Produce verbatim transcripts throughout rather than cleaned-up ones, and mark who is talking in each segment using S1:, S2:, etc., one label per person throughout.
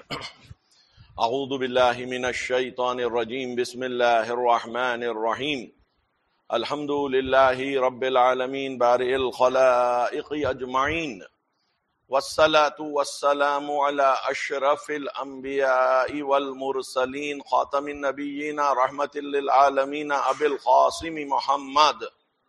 S1: اعوذ باللہ من الشیطان الرجیم بسم اللہ الرحمن الرحیم الحمد للہ رب العالمین بارئ الخلائق اجمعین والصلاة والسلام علی اشرف الانبیاء والمرسلین خاتم النبیین رحمت للعالمین ابی القاسم محمد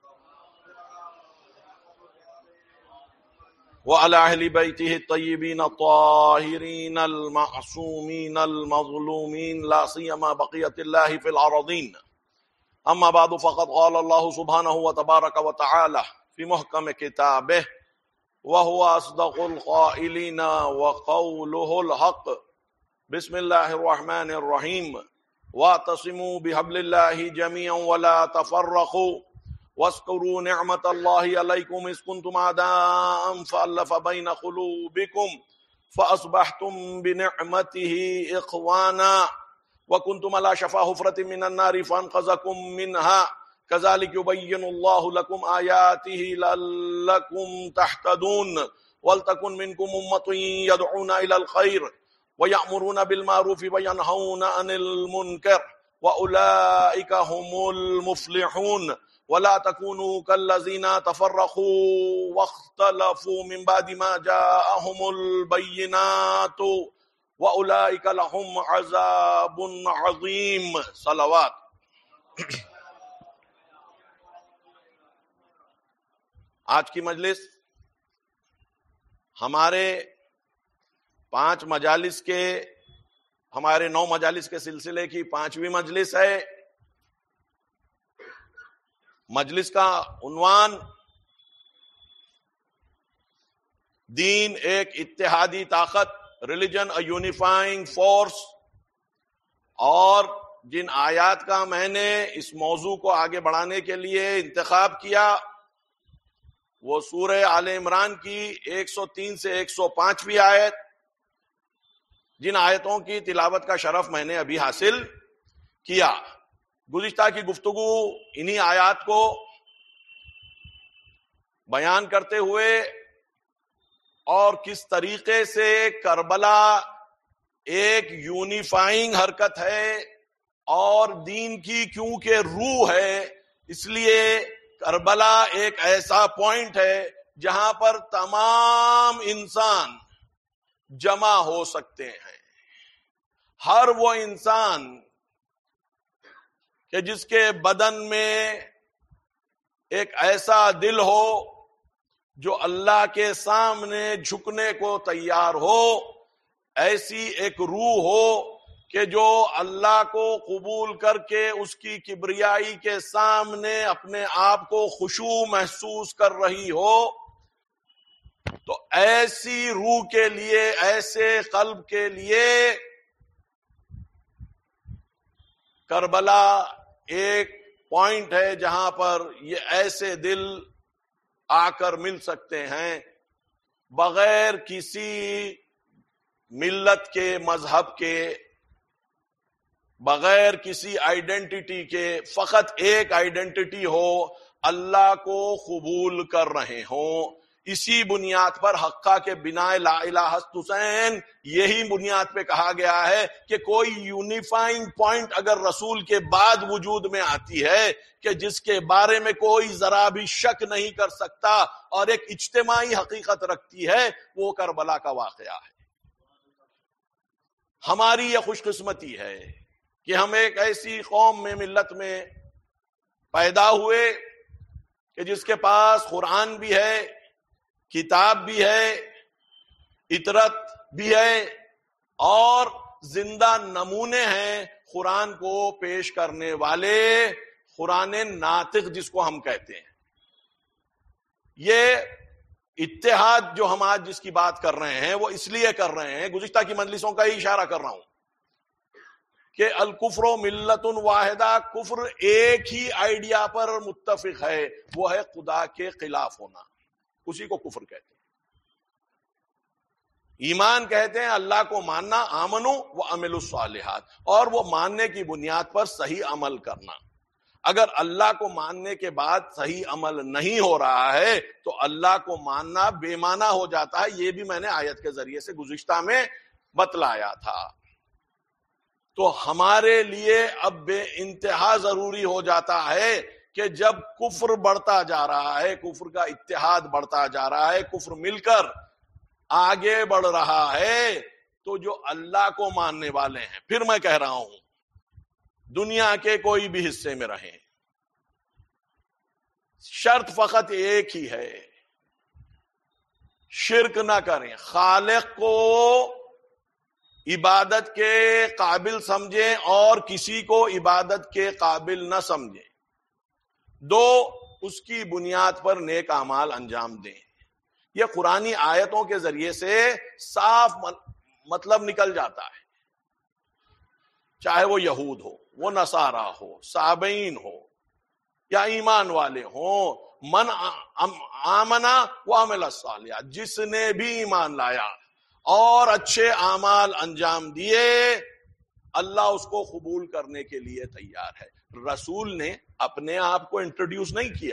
S1: وعلى أهل بيته الطيبين الطاهرين المعصومين المظلومين لا سيما بقية الله في الأراضين. أما بعد فقد قال الله سبحانه وتبارك وتعالى في محكم كتابه وهو أصدق القائلين وقوله الحق. بسم الله الرحمن الرحيم واعتصموا بحبل الله جميعا ولا تفرقوا واذكروا نعمت اللہ علیکم اذ کنتم اعداء فألف بین قلوبکم فاصبحتم بنعمته اخوانا وکنتم على شفا حفرة من النار فانقذکم منها كذلك يبين الله لكم آیاته لعلكم تهتدون ولتكن منكم أمة يدعون إلى الخير ويأمرون بالمعروف وينهون عن المنكر وأولئك هم المفلحون ولا تكونوا كالذين تفرقوا واختلفوا من بعد ما جاءهم البينات وأولئك لهم عذاب عظيم. صلوات. آج کی مجلس ہمارے پانچ مجالس کے ہمارے نو مجالس کے سلسلے کی پانچویں مجلس ہے. مجلس کا عنوان دین ایک اتحادی طاقت، ریلیجن اے یونیفائنگ فورس. اور جن آیات کا میں نے اس موضوع کو آگے بڑھانے کے لیے انتخاب کیا وہ سورہ آل عمران کی ایک سو تین سے ایک سو پانچویں آیت، جن آیتوں کی تلاوت کا شرف میں نے ابھی حاصل کیا. گزشتہ کی گفتگو انہی آیات کو بیان کرتے ہوئے اور کس طریقے سے کربلا ایک یونیفائنگ حرکت ہے اور دین کی کیونکہ روح ہے، اس لیے کربلا ایک ایسا پوائنٹ ہے جہاں پر تمام انسان جمع ہو سکتے ہیں. ہر وہ انسان کہ جس کے بدن میں ایک ایسا دل ہو جو اللہ کے سامنے جھکنے کو تیار ہو، ایسی ایک روح ہو کہ جو اللہ کو قبول کر کے اس کی کبریائی کے سامنے اپنے آپ کو خشوع محسوس کر رہی ہو، تو ایسی روح کے لیے، ایسے قلب کے لیے کربلا ایک پوائنٹ ہے جہاں پر یہ ایسے دل آ کر مل سکتے ہیں بغیر کسی ملت کے، مذہب کے، بغیر کسی آئیڈینٹی کے. فقط ایک آئیڈینٹی ہو، اللہ کو قبول کر رہے ہوں. اسی بنیاد پر حقہ کے بنا لا الہ حسین، یہی بنیاد پہ کہا گیا ہے کہ کوئی یونیفائنگ پوائنٹ اگر رسول کے بعد وجود میں آتی ہے کہ جس کے بارے میں کوئی ذرا بھی شک نہیں کر سکتا اور ایک اجتماعی حقیقت رکھتی ہے، وہ کربلا کا واقعہ ہے. ہماری یہ خوش قسمتی ہے کہ ہم ایک ایسی قوم میں، ملت میں پیدا ہوئے کہ جس کے پاس قرآن بھی ہے، کتاب بھی ہے، اطرت بھی ہے اور زندہ نمونے ہیں قرآن کو پیش کرنے والے، قرآن ناطق جس کو ہم کہتے ہیں. یہ اتحاد جو ہم آج جس کی بات کر رہے ہیں وہ اس لیے کر رہے ہیں، گزشتہ کی مجلسوں کا ہی اشارہ کر رہا ہوں کہ الکفر ملت واحدہ، کفر ایک ہی آئیڈیا پر متفق ہے، وہ ہے خدا کے خلاف ہونا. اسی کو کفر کہتے ہیں. ایمان کہتے ہیں اللہ کو ماننا، آمنو و عملوا الصالحات، اور وہ ماننے کی بنیاد پر صحیح عمل کرنا. اگر اللہ کو ماننے کے بعد صحیح عمل نہیں ہو رہا ہے تو اللہ کو ماننا بے معنی ہو جاتا ہے. یہ بھی میں نے آیت کے ذریعے سے گزشتہ میں بتلایا تھا. تو ہمارے لیے اب بے انتہا ضروری ہو جاتا ہے کہ جب کفر بڑھتا جا رہا ہے، کفر کا اتحاد بڑھتا جا رہا ہے، کفر مل کر آگے بڑھ رہا ہے، تو جو اللہ کو ماننے والے ہیں، پھر میں کہہ رہا ہوں دنیا کے کوئی بھی حصے میں رہیں، شرط فقط ایک ہی ہے، شرک نہ کریں، خالق کو عبادت کے قابل سمجھیں اور کسی کو عبادت کے قابل نہ سمجھیں. دو، اس کی بنیاد پر نیک اعمال انجام دیں. یہ قرآنی آیتوں کے ذریعے سے صاف مطلب نکل جاتا ہے. چاہے وہ یہود ہو، وہ نصارہ ہو، صابئین ہو یا ایمان والے ہوں، من آمنا وعمل الصالحات، جس نے بھی ایمان لایا اور اچھے اعمال انجام دیے، اللہ اس کو قبول کرنے کے لیے تیار ہے. رسول نے اپنے آپ کو انٹروڈیوس نہیں کیا،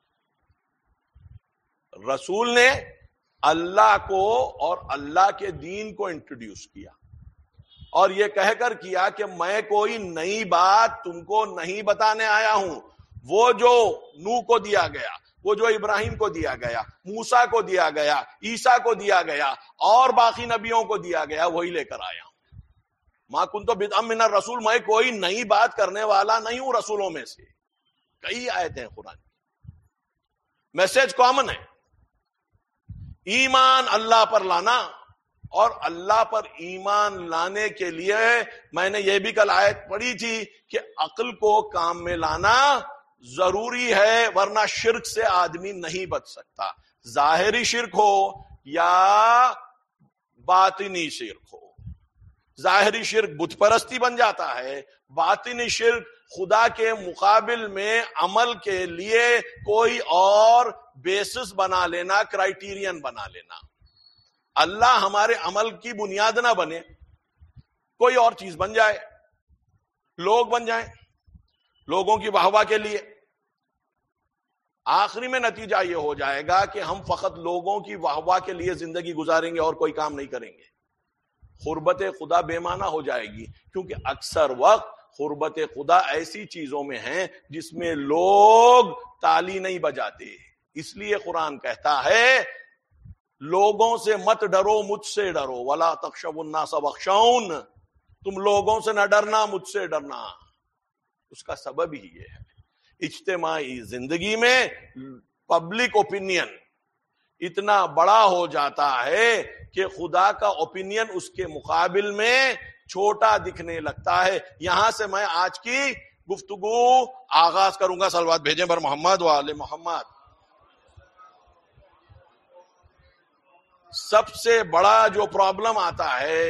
S1: رسول نے اللہ کو اور اللہ کے دین کو انٹروڈیوس کیا، اور یہ کہہ کر کیا کہ میں کوئی نئی بات تم کو نہیں بتانے آیا ہوں. وہ جو نوح کو دیا گیا، وہ جو ابراہیم کو دیا گیا، موسیٰ کو دیا گیا، عیسیٰ کو دیا گیا اور باقی نبیوں کو دیا گیا، وہی لے کر آیا ہوں. ما کنت بدعا من الرسول، میں کوئی نئی بات کرنے والا نہیں ہوں رسولوں میں سے. کئی آیتیں قرآن کی، میسج کامن ہے، ایمان اللہ پر لانا. اور اللہ پر ایمان لانے کے لیے میں نے یہ بھی کل آیت پڑھی تھی کہ عقل کو کام میں لانا ضروری ہے، ورنہ شرک سے آدمی نہیں بچ سکتا. ظاہری شرک ہو یا باطنی شرک ہو. ظاہری شرک بت پرستی بن جاتا ہے، باطنی شرک خدا کے مقابل میں عمل کے لیے کوئی اور بیسس بنا لینا، کرائیٹیرین بنا لینا. اللہ ہمارے عمل کی بنیاد نہ بنے، کوئی اور چیز بن جائے، لوگ بن جائیں لوگوں کی واہ واہ کے لیے. آخری میں نتیجہ یہ ہو جائے گا کہ ہم فقط لوگوں کی واہ واہ کے لیے زندگی گزاریں گے اور کوئی کام نہیں کریں گے. قربت خدا بے معنی ہو جائے گی، کیونکہ اکثر وقت قربت خدا ایسی چیزوں میں ہیں جس میں لوگ تالی نہیں بجاتے. اس لیے قرآن کہتا ہے لوگوں سے مت ڈرو، مجھ سے ڈرو. ولا تخشوا الناس واخشون، تم لوگوں سے نہ ڈرنا، مجھ سے ڈرنا. اس کا سبب ہی یہ ہے، اجتماعی زندگی میں پبلک اوپینین اتنا بڑا ہو جاتا ہے کہ خدا کا اوپینین اس کے مقابل میں چھوٹا دکھنے لگتا ہے. یہاں سے میں آج کی گفتگو آغاز کروں گا. صلوات بھیجیں بر محمد و آل محمد. سب سے بڑا جو پرابلم آتا ہے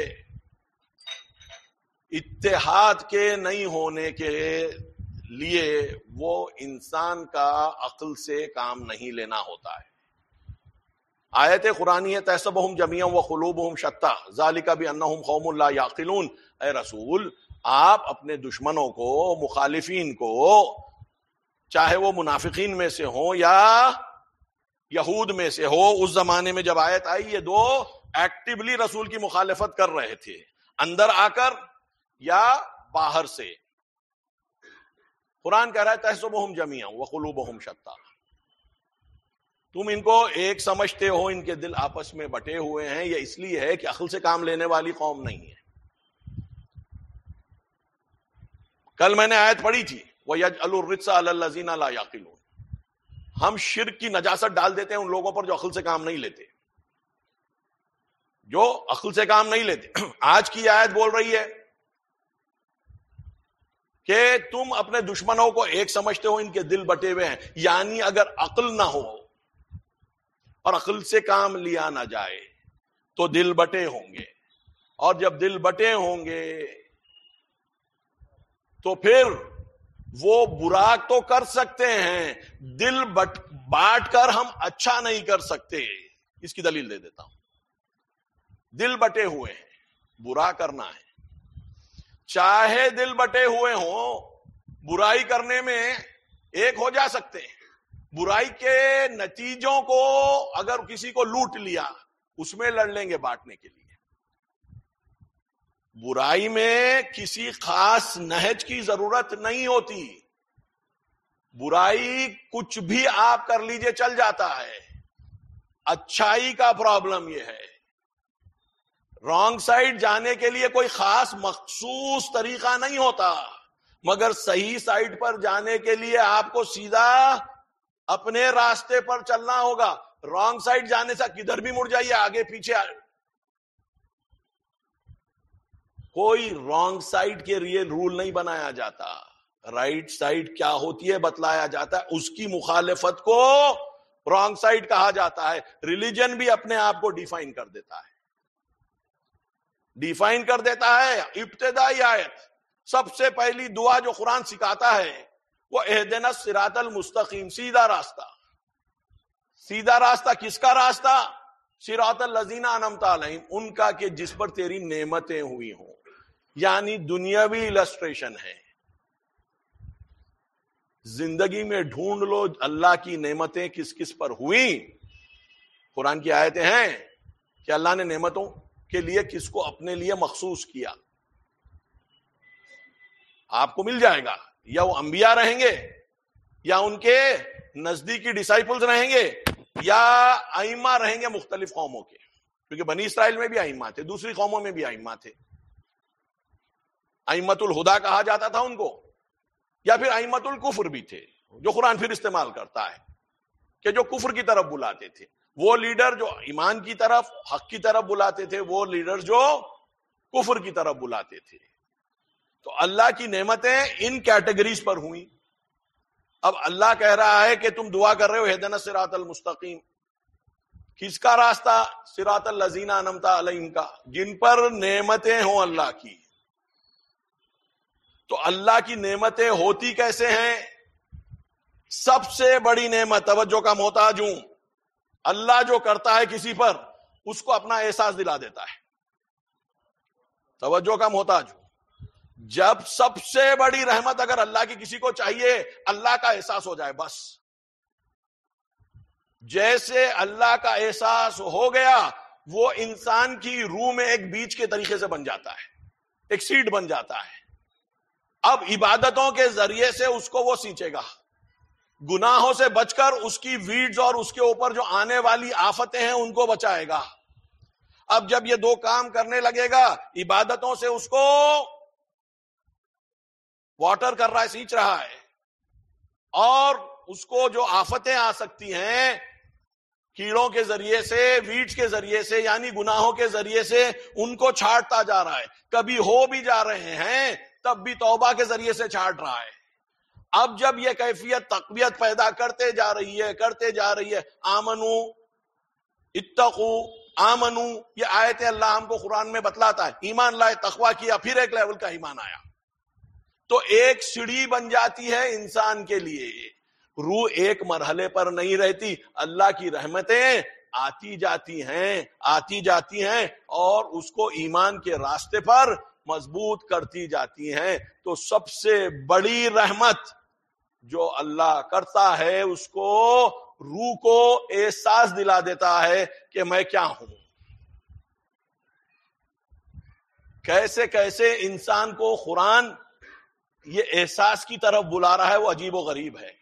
S1: اتحاد کے نہیں ہونے کے لیے، وہ انسان کا عقل سے کام نہیں لینا ہوتا ہے. آیت قرآنی ہے تحسبہم جمیعا وقلوبہم شتیٰ ذالک بانہم قوم لا یعقلون. اے رسول، آپ اپنے دشمنوں کو، مخالفین کو، چاہے وہ منافقین میں سے ہوں یا یہود میں سے ہو، اس زمانے میں جب آیت آئی یہ دو ایکٹیولی رسول کی مخالفت کر رہے تھے، اندر آ کر یا باہر سے. قرآن کہہ رہا ہے تحسبہم جمیعا وقلوبہم شتیٰ. تم ان کو ایک سمجھتے ہو، ان کے دل آپس میں بٹے ہوئے ہیں. یہ اس لیے ہے کہ عقل سے کام لینے والی قوم نہیں ہے. کل میں نے آیت پڑھی تھی وَيَجْعَلُ الرِّجْسَ عَلَى الَّذِينَ لَا يَعْقِلُونَ. ہم شرک کی نجاست ڈال دیتے ہیں ان لوگوں پر جو عقل سے کام نہیں لیتے، جو عقل سے کام نہیں لیتے. آج کی آیت بول رہی ہے کہ تم اپنے دشمنوں کو ایک سمجھتے ہو، ان کے دل بٹے ہوئے ہیں. یعنی اگر عقل نہ ہو اور عقل سے کام لیا نہ جائے تو دل بٹے ہوں گے، اور جب دل بٹے ہوں گے تو پھر وہ برا تو کر سکتے ہیں، دل بٹ بانٹ کر ہم اچھا نہیں کر سکتے. اس کی دلیل دے دیتا ہوں. دل بٹے ہوئے ہیں، برا کرنا ہے. چاہے دل بٹے ہوئے ہوں، برائی کرنے میں ایک ہو جا سکتے ہیں. برائی کے نتیجوں کو اگر کسی کو لوٹ لیا، اس میں لڑ لیں گے بانٹنے کے لیے. برائی میں کسی خاص نہج کی ضرورت نہیں ہوتی. برائی کچھ بھی آپ کر لیجئے چل جاتا ہے. اچھائی کا پرابلم یہ ہے رانگ سائڈ جانے کے لیے کوئی خاص مخصوص طریقہ نہیں ہوتا، مگر صحیح سائڈ پر جانے کے لیے آپ کو سیدھا اپنے راستے پر چلنا ہوگا. رانگ سائڈ جانے سے کدھر بھی مڑ جائیے، آگے پیچھے آئے. کوئی رانگ سائڈ کے لیے رول نہیں بنایا جاتا. رائٹ سائڈ کیا ہوتی ہے بتلایا جاتا ہے. اس کی مخالفت کو رانگ سائڈ کہا جاتا ہے. ریلیجن بھی اپنے آپ کو ڈیفائن کر دیتا ہے ڈیفائن کر دیتا ہے ابتدائی آیت سب سے پہلی دعا جو قرآن سکھاتا ہے وہ اہدنا الصراط المستقیم، سیدھا راستہ. سیدھا راستہ کس کا راستہ؟ صراط الذین انعمت علیہم، ان کا کہ جس پر تیری نعمتیں ہوئی ہوں. یعنی دنیاوی السٹریشن ہے. زندگی میں ڈھونڈ لو اللہ کی نعمتیں کس کس پر ہوئی. قرآن کی آیتیں ہیں کہ اللہ نے نعمتوں کے لیے کس کو اپنے لیے مخصوص کیا. آپ کو مل جائے گا، یا وہ انبیاء رہیں گے، یا ان کے نزدیکی ڈسائپلز رہیں گے، یا ائمہ رہیں گے مختلف قوموں کے. کیونکہ بنی اسرائیل میں بھی ائمہ تھے، دوسری قوموں میں بھی ائمہ تھے. ائمۃ الہدیٰ کہا جاتا تھا ان کو، یا پھر ائمۃ الکفر بھی تھے جو قرآن پھر استعمال کرتا ہے کہ جو کفر کی طرف بلاتے تھے. وہ لیڈر جو ایمان کی طرف حق کی طرف بلاتے تھے، وہ لیڈر جو کفر کی طرف بلاتے تھے. تو اللہ کی نعمتیں ان کیٹیگریز پر ہوئیں. اب اللہ کہہ رہا ہے کہ تم دعا کر رہے ہو اہدنا الصراط المستقیم، کس کا راستہ؟ صراط الذین انعمت علیہم کا، جن پر نعمتیں ہوں اللہ کی. تو اللہ کی نعمتیں ہوتی کیسے ہیں؟ سب سے بڑی نعمت، توجہ کا محتاج ہوں، اللہ جو کرتا ہے کسی پر اس کو اپنا احساس دلا دیتا ہے. توجہ کا محتاج ہوں. جب سب سے بڑی رحمت اگر اللہ کی کسی کو چاہیے، اللہ کا احساس ہو جائے بس. جیسے اللہ کا احساس ہو گیا وہ انسان کی روح میں ایک بیج کے طریقے سے بن جاتا ہے، ایک سیڈ بن جاتا ہے. اب عبادتوں کے ذریعے سے اس کو وہ سینچے گا، گناہوں سے بچ کر اس کی ویڈز اور اس کے اوپر جو آنے والی آفتیں ہیں ان کو بچائے گا. اب جب یہ دو کام کرنے لگے گا، عبادتوں سے اس کو واٹر کر رہا ہے، سینچ رہا ہے، اور اس کو جو آفتیں آ سکتی ہیں کیڑوں کے ذریعے سے، ویڈز کے ذریعے سے، یعنی گناہوں کے ذریعے سے ان کو چھاٹتا جا رہا ہے. کبھی ہو بھی جا رہے ہیں تب بھی توبہ کے ذریعے سے چھاٹ رہا ہے. اب جب یہ کیفیت تقویت پیدا کرتے جا رہی ہے کرتے جا رہی ہے آمنو اتقو آمنو، یہ آیتیں اللہ ہم کو قرآن میں بتلاتا ہے. ایمان لائے، تقوی کیا، پھر ایک لیول کا ایمان آیا. تو ایک سیڑھی بن جاتی ہے انسان کے لیے. روح ایک مرحلے پر نہیں رہتی، اللہ کی رحمتیں آتی جاتی ہیں آتی جاتی ہیں اور اس کو ایمان کے راستے پر مضبوط کرتی جاتی ہیں. تو سب سے بڑی رحمت جو اللہ کرتا ہے اس کو روح کو احساس دلا دیتا ہے کہ میں کیا ہوں. کیسے کیسے انسان کو قرآن یہ احساس کی طرف بلا رہا ہے، وہ عجیب و غریب ہے.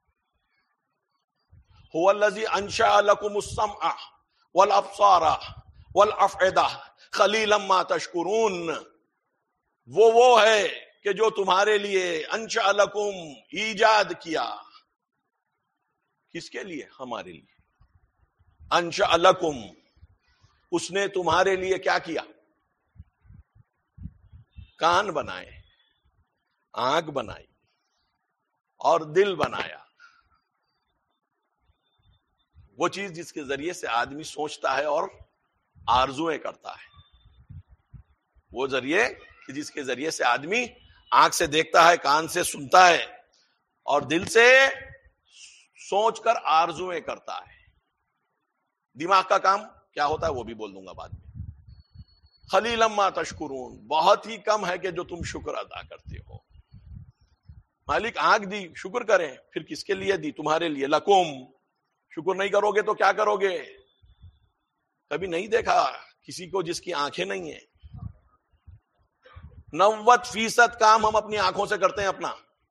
S1: هو الذی انشأ لکم السمع والابصار والافئدہ قلیلا ما تشکرون. وہ وہ ہے کہ جو تمہارے لیے انشأ لکم ایجاد کیا. کس کے لیے؟ ہمارے لیے. انشأ لکم، اس نے تمہارے لیے کیا کیا؟ کان بنائے، آنکھ بنائی اور دل بنایا. وہ چیز جس کے ذریعے سے آدمی سوچتا ہے اور آرزویں کرتا ہے، وہ ذریعے جس کے ذریعے سے آدمی آنکھ سے دیکھتا ہے، کان سے سنتا ہے اور دل سے سوچ کر آرزویں کرتا ہے. دماغ کا کام کیا ہوتا ہے وہ بھی بول دوں گا بعد میں. قلیلا ما تشکرون، بہت ہی کم ہے کہ جو تم شکر ادا کرتے ہو. مالک آنکھ دی، شکر کریں. پھر کس کے لیے دی؟ تمہارے لیے. لکم، شکر نہیں کرو گے تو کیا کرو گے؟ کبھی نہیں دیکھا کسی کو جس کی آنکھیں نہیں ہیں؟ نوت فیصد کام ہم اپنی آنکھوں سے کرتے ہیں اپنا،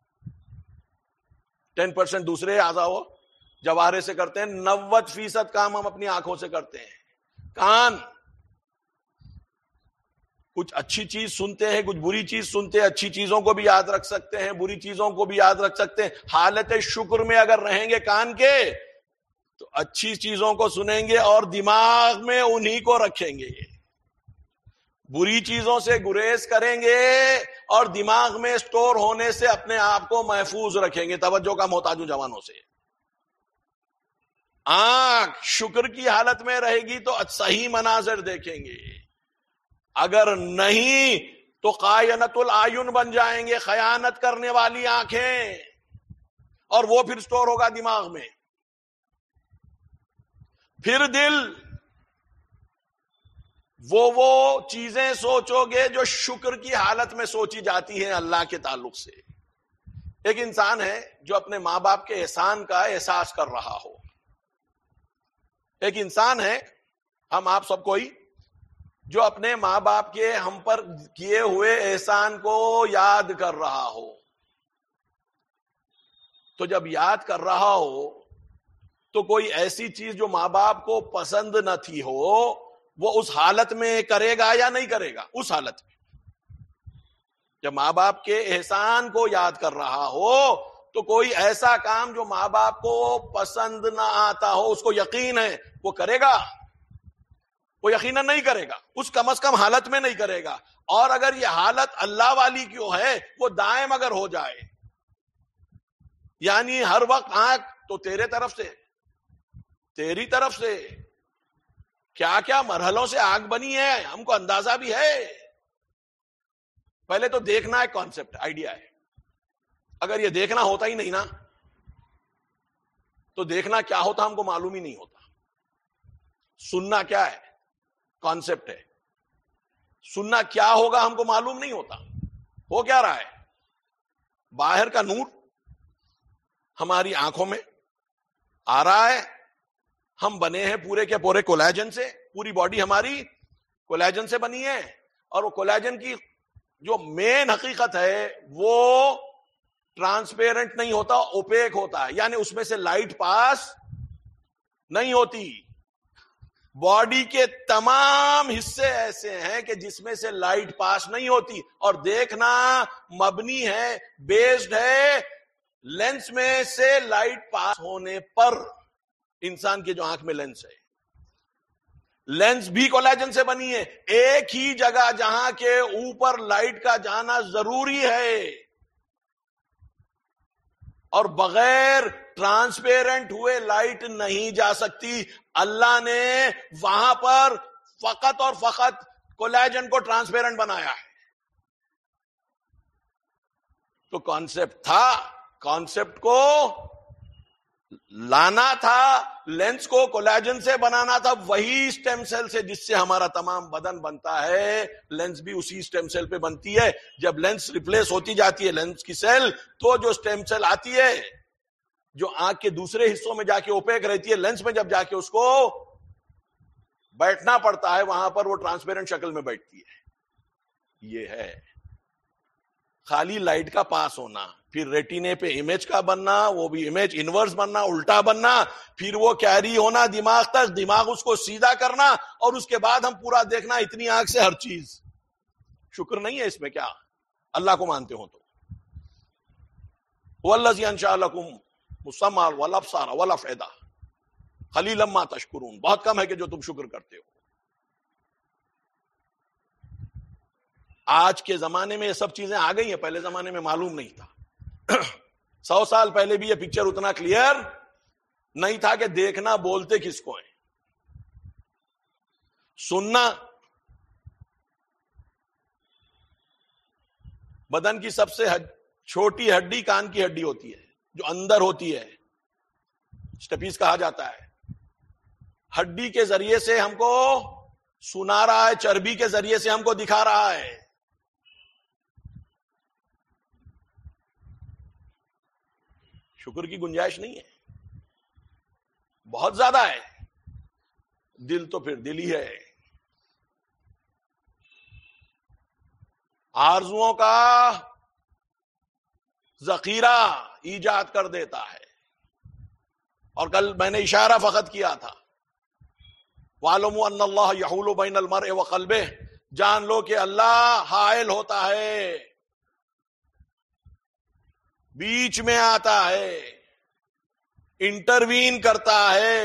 S1: ٹین پرسینٹ دوسرے اعضاء و جوارے سے کرتے ہیں، نوت فیصد کام ہم اپنی آنکھوں سے کرتے ہیں۔ کان، کچھ اچھی چیز سنتے ہیں، کچھ بری چیز سنتے ہیں، اچھی چیزوں کو بھی یاد رکھ سکتے ہیں، بری چیزوں کو بھی یاد رکھ سکتے ہیں۔ حالت شکر میں اگر رہیں گے کان کے تو اچھی چیزوں کو سنیں گے اور دماغ میں انہی کو رکھیں گے، بری چیزوں سے گریز کریں گے اور دماغ میں سٹور ہونے سے اپنے آپ کو محفوظ رکھیں گے۔ توجہ کا محتاج ہوں جوانوں سے۔ آنکھ شکر کی حالت میں رہے گی تو صحیح مناظر دیکھیں گے، اگر نہیں تو قائنۃ العیون بن جائیں گے، خیانت کرنے والی آنکھیں، اور وہ پھر سٹور ہوگا دماغ میں۔ پھر دل، وہ وہ چیزیں سوچو گے جو شکر کی حالت میں سوچی جاتی ہیں اللہ کے تعلق سے۔ ایک انسان ہے جو اپنے ماں باپ کے احسان کا احساس کر رہا ہو، ایک انسان ہے، ہم آپ سب کوئی، جو اپنے ماں باپ کے ہم پر کیے ہوئے احسان کو یاد کر رہا ہو۔ تو جب یاد کر رہا ہو تو کوئی ایسی چیز جو ماں باپ کو پسند نہ تھی ہو، وہ اس حالت میں کرے گا یا نہیں کرے گا؟ اس حالت میں جب ماں باپ کے احسان کو یاد کر رہا ہو تو کوئی ایسا کام جو ماں باپ کو پسند نہ آتا ہو، اس کو یقین ہے وہ کرے گا؟ وہ یقیناً نہیں کرے گا، اس کم از کم حالت میں نہیں کرے گا۔ اور اگر یہ حالت اللہ والی کیوں ہے، وہ دائم اگر ہو جائے، یعنی ہر وقت آنکھ تو تیرے طرف سے، تیری طرف سے، کیا کیا مرحلوں سے آنکھ بنی ہے ہم کو اندازہ بھی ہے۔ پہلے تو دیکھنا ایک کانسیپٹ، آئیڈیا ہے۔ اگر یہ دیکھنا ہوتا ہی نہیں نا تو دیکھنا کیا ہوتا ہم کو معلوم ہی نہیں ہوتا۔ سننا کیا ہے؟ کانسیپٹ ہے۔ سننا کیا ہوگا ہم کو معلوم نہیں ہوتا۔ ہو کیا رہا ہے؟ باہر کا نور ہماری آنکھوں میں آ رہا ہے، ہم بنے ہیں پورے کے پورے کولیجن سے، پوری باڈی ہماری کولیجن سے بنی ہے، اور وہ کولیجن کی جو مین حقیقت ہے وہ ٹرانسپیرنٹ نہیں ہوتا، اوپیک ہوتا ہے، یعنی اس میں سے لائٹ پاس نہیں ہوتی۔ باڈی کے تمام حصے ایسے ہیں کہ جس میں سے لائٹ پاس نہیں ہوتی، اور دیکھنا مبنی ہے، بیسڈ ہے لینس میں سے لائٹ پاس ہونے پر۔ انسان کے جو آنکھ میں لینس ہے، لینس بھی کولیجن سے بنی ہے، ایک ہی جگہ جہاں کے اوپر لائٹ کا جانا ضروری ہے اور بغیر ٹرانسپیرنٹ ہوئے لائٹ نہیں جا سکتی۔ اللہ نے وہاں پر فقط اور فقط کولیجن کو ٹرانسپیرنٹ بنایا ہے۔ تو کانسیپٹ تھا، کانسیپٹ کو لانا تھا، لینس کو کولیجن سے بنانا تھا، وہی سٹیم سیل سے جس سے ہمارا تمام بدن بنتا ہے، لینس بھی اسی سٹیم سیل پہ بنتی ہے۔ جب لینس ریپلیس ہوتی جاتی ہے لینس کی سیل، تو جو سٹیم سیل آتی ہے جو آنکھ کے دوسرے حصوں میں جا کے اوپیک رہتی ہے، لینس میں جب جا کے اس کو بیٹھنا پڑتا ہے، وہاں پر وہ ٹرانسپیرنٹ شکل میں بیٹھتی ہے۔ یہ ہے خالی لائٹ کا پاس ہونا، پھر ریٹینے پہ امیج کا بننا، وہ بھی امیج انورس بننا، الٹا بننا، پھر وہ کیری ہونا دماغ تک، دماغ اس کو سیدھا کرنا، اور اس کے بعد ہم پورا دیکھنا اتنی آنکھ سے ہر چیز۔ شکر نہیں ہے اس میں کیا؟ اللہ کو مانتے ہو تو وَالَّذِي أَنشَأَ لَكُمُ السَّمْعَ وَالْأَبْصَارَ وَالْأَفْئِدَةَ قَلِيلًا مَا تَشْكُرُونَ۔ بہت کم ہے کہ جو تم شکر کرتے ہو۔ آج کے زمانے میں یہ سب چیزیں آ گئی ہیں، پہلے زمانے میں معلوم نہیں تھا۔ سو سال پہلے بھی یہ پکچر اتنا کلیئر نہیں تھا کہ دیکھنا بولتے کس کو ہیں۔ سننا بدن کی سب سے چھوٹی ہڈی کان کی ہڈی ہوتی ہے، جو اندر ہوتی ہے، اسٹیپیز کہا جاتا ہے۔ ہڈی کے ذریعے سے ہم کو سنا رہا ہے، چربی کے ذریعے سے ہم کو دکھا رہا ہے۔ شکر کی گنجائش نہیں ہے، بہت زیادہ ہے۔ دل تو پھر دل ہی ہے۔ آرزوؤں کا ذخیرہ ایجاد کر دیتا ہے. اور کل میں نے اشارہ فقط کیا تھا، وَاعْلَمُوا أَنَّ اللَّهَ يَحُولُ بَيْنَ الْمَرْءِ وَقَلْبِهِ، جان لو کہ اللہ حائل ہوتا ہے، بیچ میں آتا ہے، انٹروین کرتا ہے.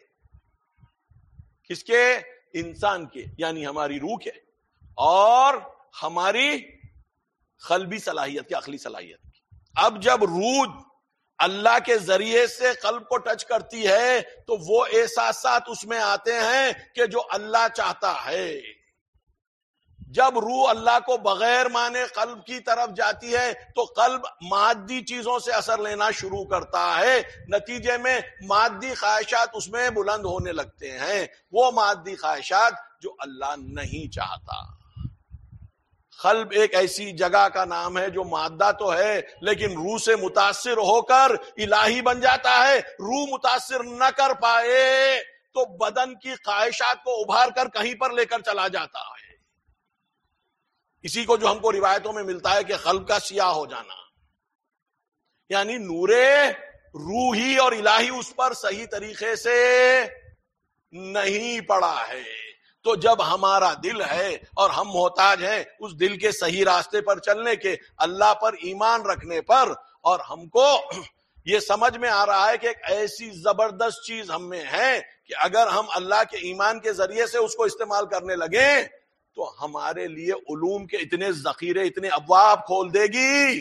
S1: کس کے؟ انسان کے، یعنی ہماری روح کے اور ہماری قلبی صلاحیت کی، عقلی صلاحیت کی. اب جب روح اللہ کے ذریعے سے قلب کو ٹچ کرتی ہے تو وہ احساسات اس میں آتے ہیں کہ جو اللہ چاہتا ہے. جب روح اللہ کو بغیر مانے قلب کی طرف جاتی ہے تو قلب مادی چیزوں سے اثر لینا شروع کرتا ہے. نتیجے میں مادی خواہشات اس میں بلند ہونے لگتے ہیں، وہ مادی خواہشات جو اللہ نہیں چاہتا. قلب ایک ایسی جگہ کا نام ہے جو مادہ تو ہے لیکن روح سے متاثر ہو کر الہی بن جاتا ہے. روح متاثر نہ کر پائے تو بدن کی خواہشات کو ابھار کر کہیں پر لے کر چلا جاتا ہے. اسی کو جو ہم کو روایتوں میں ملتا ہے کہ قلب کا سیاہ ہو جانا، یعنی نور روحی اور الہی اس پر صحیح طریقے سے نہیں پڑا ہے. تو جب ہمارا دل ہے اور ہم محتاج ہیں اس دل کے صحیح راستے پر چلنے کے، اللہ پر ایمان رکھنے پر، اور ہم کو یہ سمجھ میں آ رہا ہے کہ ایک ایسی زبردست چیز ہم میں ہے کہ اگر ہم اللہ کے ایمان کے ذریعے سے اس کو استعمال کرنے لگیں تو ہمارے لیے علوم کے اتنے ذخیرے، اتنے ابواب کھول دے گی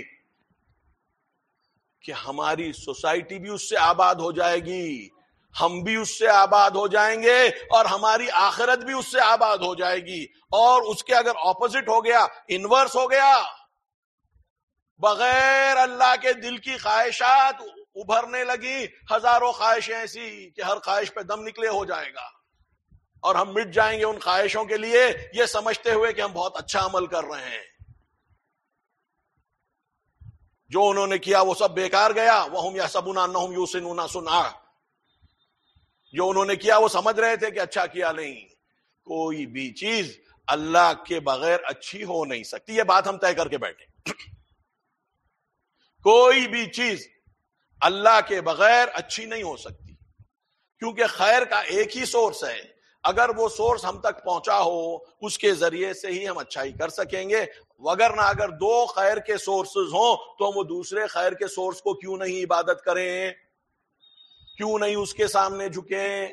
S1: کہ ہماری سوسائٹی بھی اس سے آباد ہو جائے گی، ہم بھی اس سے آباد ہو جائیں گے اور ہماری آخرت بھی اس سے آباد ہو جائے گی. اور اس کے اگر اپوزٹ ہو گیا، انورس ہو گیا، بغیر اللہ کے دل کی خواہشات ابھرنے لگی، ہزاروں خواہشیں ایسی کہ ہر خواہش پہ دم نکلے ہو جائے گا اور ہم مٹ جائیں گے ان خواہشوں کے لیے یہ سمجھتے ہوئے کہ ہم بہت اچھا عمل کر رہے ہیں. جو انہوں نے کیا وہ سب بیکار گیا. وَهُمْ يَحْسَبُونَ أَنَّهُمْ يُحْسِنُونَ صُنْعًا، جو انہوں نے کیا وہ سمجھ رہے تھے کہ اچھا کیا. نہیں، کوئی بھی چیز اللہ کے بغیر اچھی ہو نہیں سکتی. یہ بات ہم طے کر کے بیٹھے، کوئی بھی چیز اللہ کے بغیر اچھی نہیں ہو سکتی، کیونکہ خیر کا ایک ہی سورس ہے. اگر وہ سورس ہم تک پہنچا ہو اس کے ذریعے سے ہی ہم اچھائی کر سکیں گے، وگرنہ اگر دو خیر کے سورسز ہوں تو ہم وہ دوسرے خیر کے سورس کو کیوں نہیں عبادت کریں، کیوں نہیں اس کے سامنے جھکیں.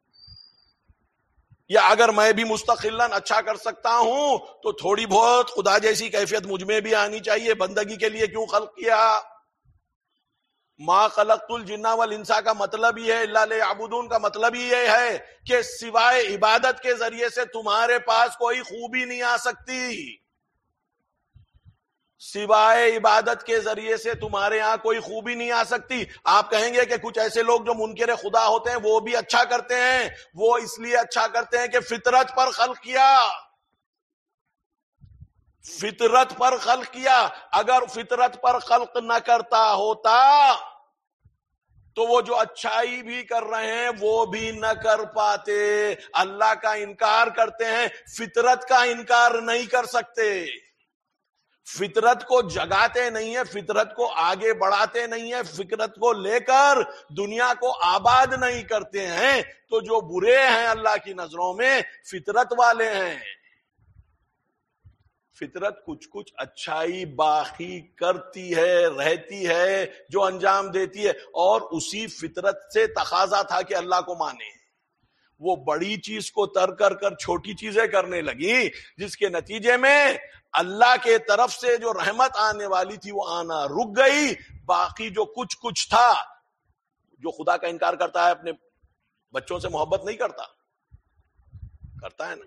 S1: یا اگر میں بھی مستقلاً اچھا کر سکتا ہوں تو تھوڑی بہت خدا جیسی کیفیت مجھ میں بھی آنی چاہیے. بندگی کے لیے کیوں خلق کیا؟ ما خلقت الجن والانس کا مطلب ہی ہے، الا لیعبدون کا مطلب ہی یہ ہے کہ سوائے عبادت کے ذریعے سے تمہارے پاس کوئی خوبی نہیں آ سکتی. سوائے عبادت کے ذریعے سے تمہارے ہاں کوئی خوبی نہیں آ سکتی. آپ کہیں گے کہ کچھ ایسے لوگ جو منکر خدا ہوتے ہیں وہ بھی اچھا کرتے ہیں. وہ اس لیے اچھا کرتے ہیں کہ فطرت پر خلق کیا، فطرت پر خلق کیا. اگر فطرت پر خلق نہ کرتا ہوتا تو وہ جو اچھائی بھی کر رہے ہیں وہ بھی نہ کر پاتے. اللہ کا انکار کرتے ہیں، فطرت کا انکار نہیں کر سکتے. فطرت کو جگاتے نہیں ہیں، فطرت کو آگے بڑھاتے نہیں ہیں، فطرت کو لے کر دنیا کو آباد نہیں کرتے ہیں. تو جو برے ہیں اللہ کی نظروں میں فطرت والے ہیں. فطرت کچھ کچھ اچھائی باقی کرتی ہے، رہتی ہے، جو انجام دیتی ہے، اور اسی فطرت سے تقاضا تھا کہ اللہ کو مانے. وہ بڑی چیز کو ترک کر کر چھوٹی چیزیں کرنے لگی، جس کے نتیجے میں اللہ کے طرف سے جو رحمت آنے والی تھی وہ آنا رک گئی. باقی جو کچھ کچھ تھا، جو خدا کا انکار کرتا ہے اپنے بچوں سے محبت نہیں کرتا، کرتا ہے نا،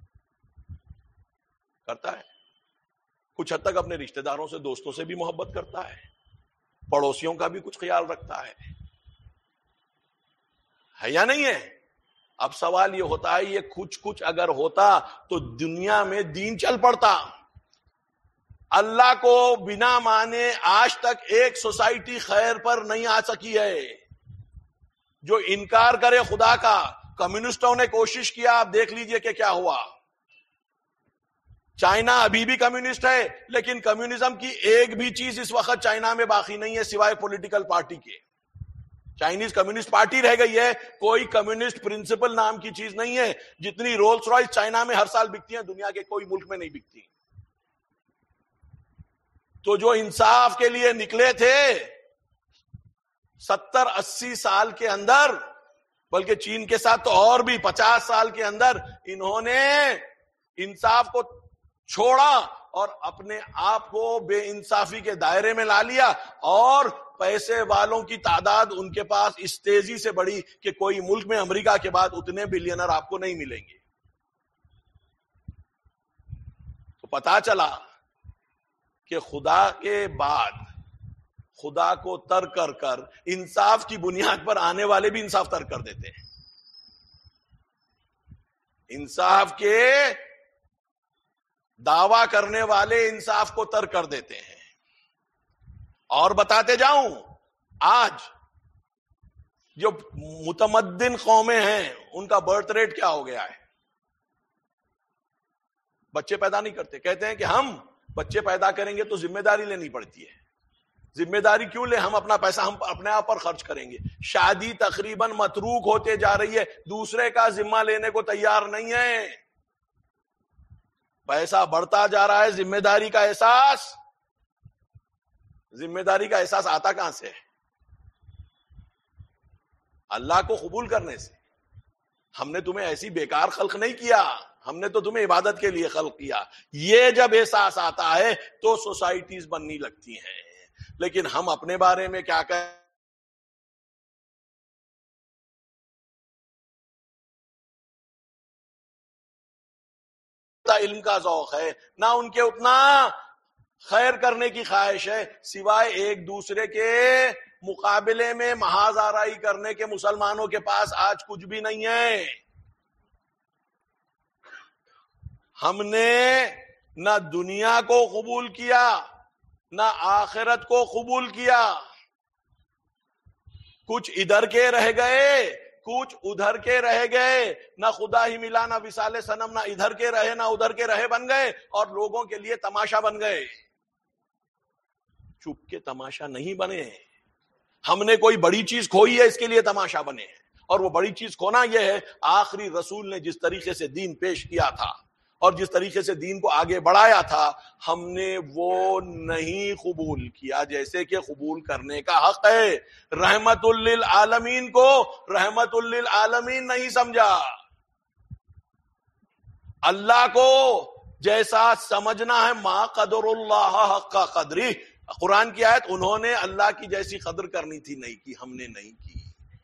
S1: کرتا ہے. کچھ حد تک اپنے رشتہ داروں سے، دوستوں سے بھی محبت کرتا ہے، پڑوسیوں کا بھی کچھ خیال رکھتا ہے، ہے یا نہیں ہے؟ اب سوال یہ ہوتا ہے، یہ کچھ کچھ اگر ہوتا تو دنیا میں دین چل پڑتا. اللہ کو بنا مانے آج تک ایک سوسائٹی خیر پر نہیں آ سکی ہے. جو انکار کرے خدا کا، کمیونسٹوں نے کوشش کیا، آپ دیکھ لیجئے کہ کیا ہوا. چائنا ابھی بھی کمیونسٹ ہے، لیکن کمیونزم کی ایک بھی چیز اس وقت چائنا میں باقی نہیں ہے سوائے پولیٹیکل پارٹی کے. چائنیز کمیونسٹ پارٹی رہ گئی ہے، کوئی کمیونسٹ پرنسپل نام کی چیز نہیں ہے. جتنی رولز رائس چائنا میں ہر سال بکتی ہیں دنیا کے کوئی ملک میں نہیں بکتی. تو جو انصاف کے لیے نکلے تھے ستر اسی سال کے اندر، بلکہ چین کے ساتھ تو اور بھی پچاس سال کے اندر، انہوں نے انصاف کو چھوڑا اور اپنے آپ کو بے انصافی کے دائرے میں لا لیا، اور پیسے والوں کی تعداد ان کے پاس اس تیزی سے بڑھی کہ کوئی ملک میں امریکہ کے بعد اتنے بلینر آپ کو نہیں ملیں گے. تو پتا چلا کہ خدا کے بعد خدا کو ترک کر کر انصاف کی بنیاد پر آنے والے بھی انصاف ترک کر دیتے ہیں. انصاف کے دعویٰ کرنے والے انصاف کو ترک کر دیتے ہیں. اور بتاتے جاؤں، آج جو متمدن قومیں ہیں ان کا برتھ ریٹ کیا ہو گیا ہے؟ بچے پیدا نہیں کرتے. کہتے ہیں کہ ہم بچے پیدا کریں گے تو ذمہ داری لینی پڑتی ہے. ذمہ داری کیوں لیں؟ ہم اپنا پیسہ ہم اپنے آپ پر خرچ کریں گے. شادی تقریباً متروک ہوتے جا رہی ہے، دوسرے کا ذمہ لینے کو تیار نہیں ہے. پیسہ بڑھتا جا رہا ہے. ذمہ داری کا احساس ذمہ داری کا احساس آتا کہاں سے؟ اللہ کو قبول کرنے سے. ہم نے تمہیں ایسی بیکار خلق نہیں کیا، ہم نے تو تمہیں عبادت کے لیے خلق کیا. یہ جب احساس آتا ہے تو سوسائٹیز بننی لگتی ہیں. لیکن ہم اپنے بارے میں کیا کہیں؟ علم کا ذوق ہے، نہ ان کے اتنا خیر کرنے کی خواہش ہے، سوائے ایک دوسرے کے مقابلے میں محاذ آرائی کرنے کے. مسلمانوں کے پاس آج کچھ بھی نہیں ہے. ہم نے نہ دنیا کو قبول کیا نہ آخرت کو قبول کیا. کچھ ادھر کے رہ گئے، کچھ ادھر کے رہ گئے. نہ خدا ہی ملا نہ وصال صنم، نہ ادھر کے رہے نہ ادھر کے رہے بن گئے، اور لوگوں کے لیے تماشا بن گئے. چپ کے تماشا نہیں بنے. ہم نے کوئی بڑی چیز کھوئی ہے، اس کے لیے تماشا بنے. اور وہ بڑی چیز کھونا یہ ہے، آخری رسول نے جس طریقے سے دین پیش کیا تھا اور جس طریقے سے دین کو آگے بڑھایا تھا، ہم نے وہ نہیں قبول کیا جیسے کہ قبول کرنے کا حق ہے. رحمت للعالمین کو رحمت للعالمین نہیں سمجھا. اللہ کو جیسا سمجھنا ہے، ما قدر اللہ حق قدری. قرآن کی آیت، انہوں نے اللہ کی جیسی قدر کرنی تھی، نہیں کی، ہم نے نہیں کی.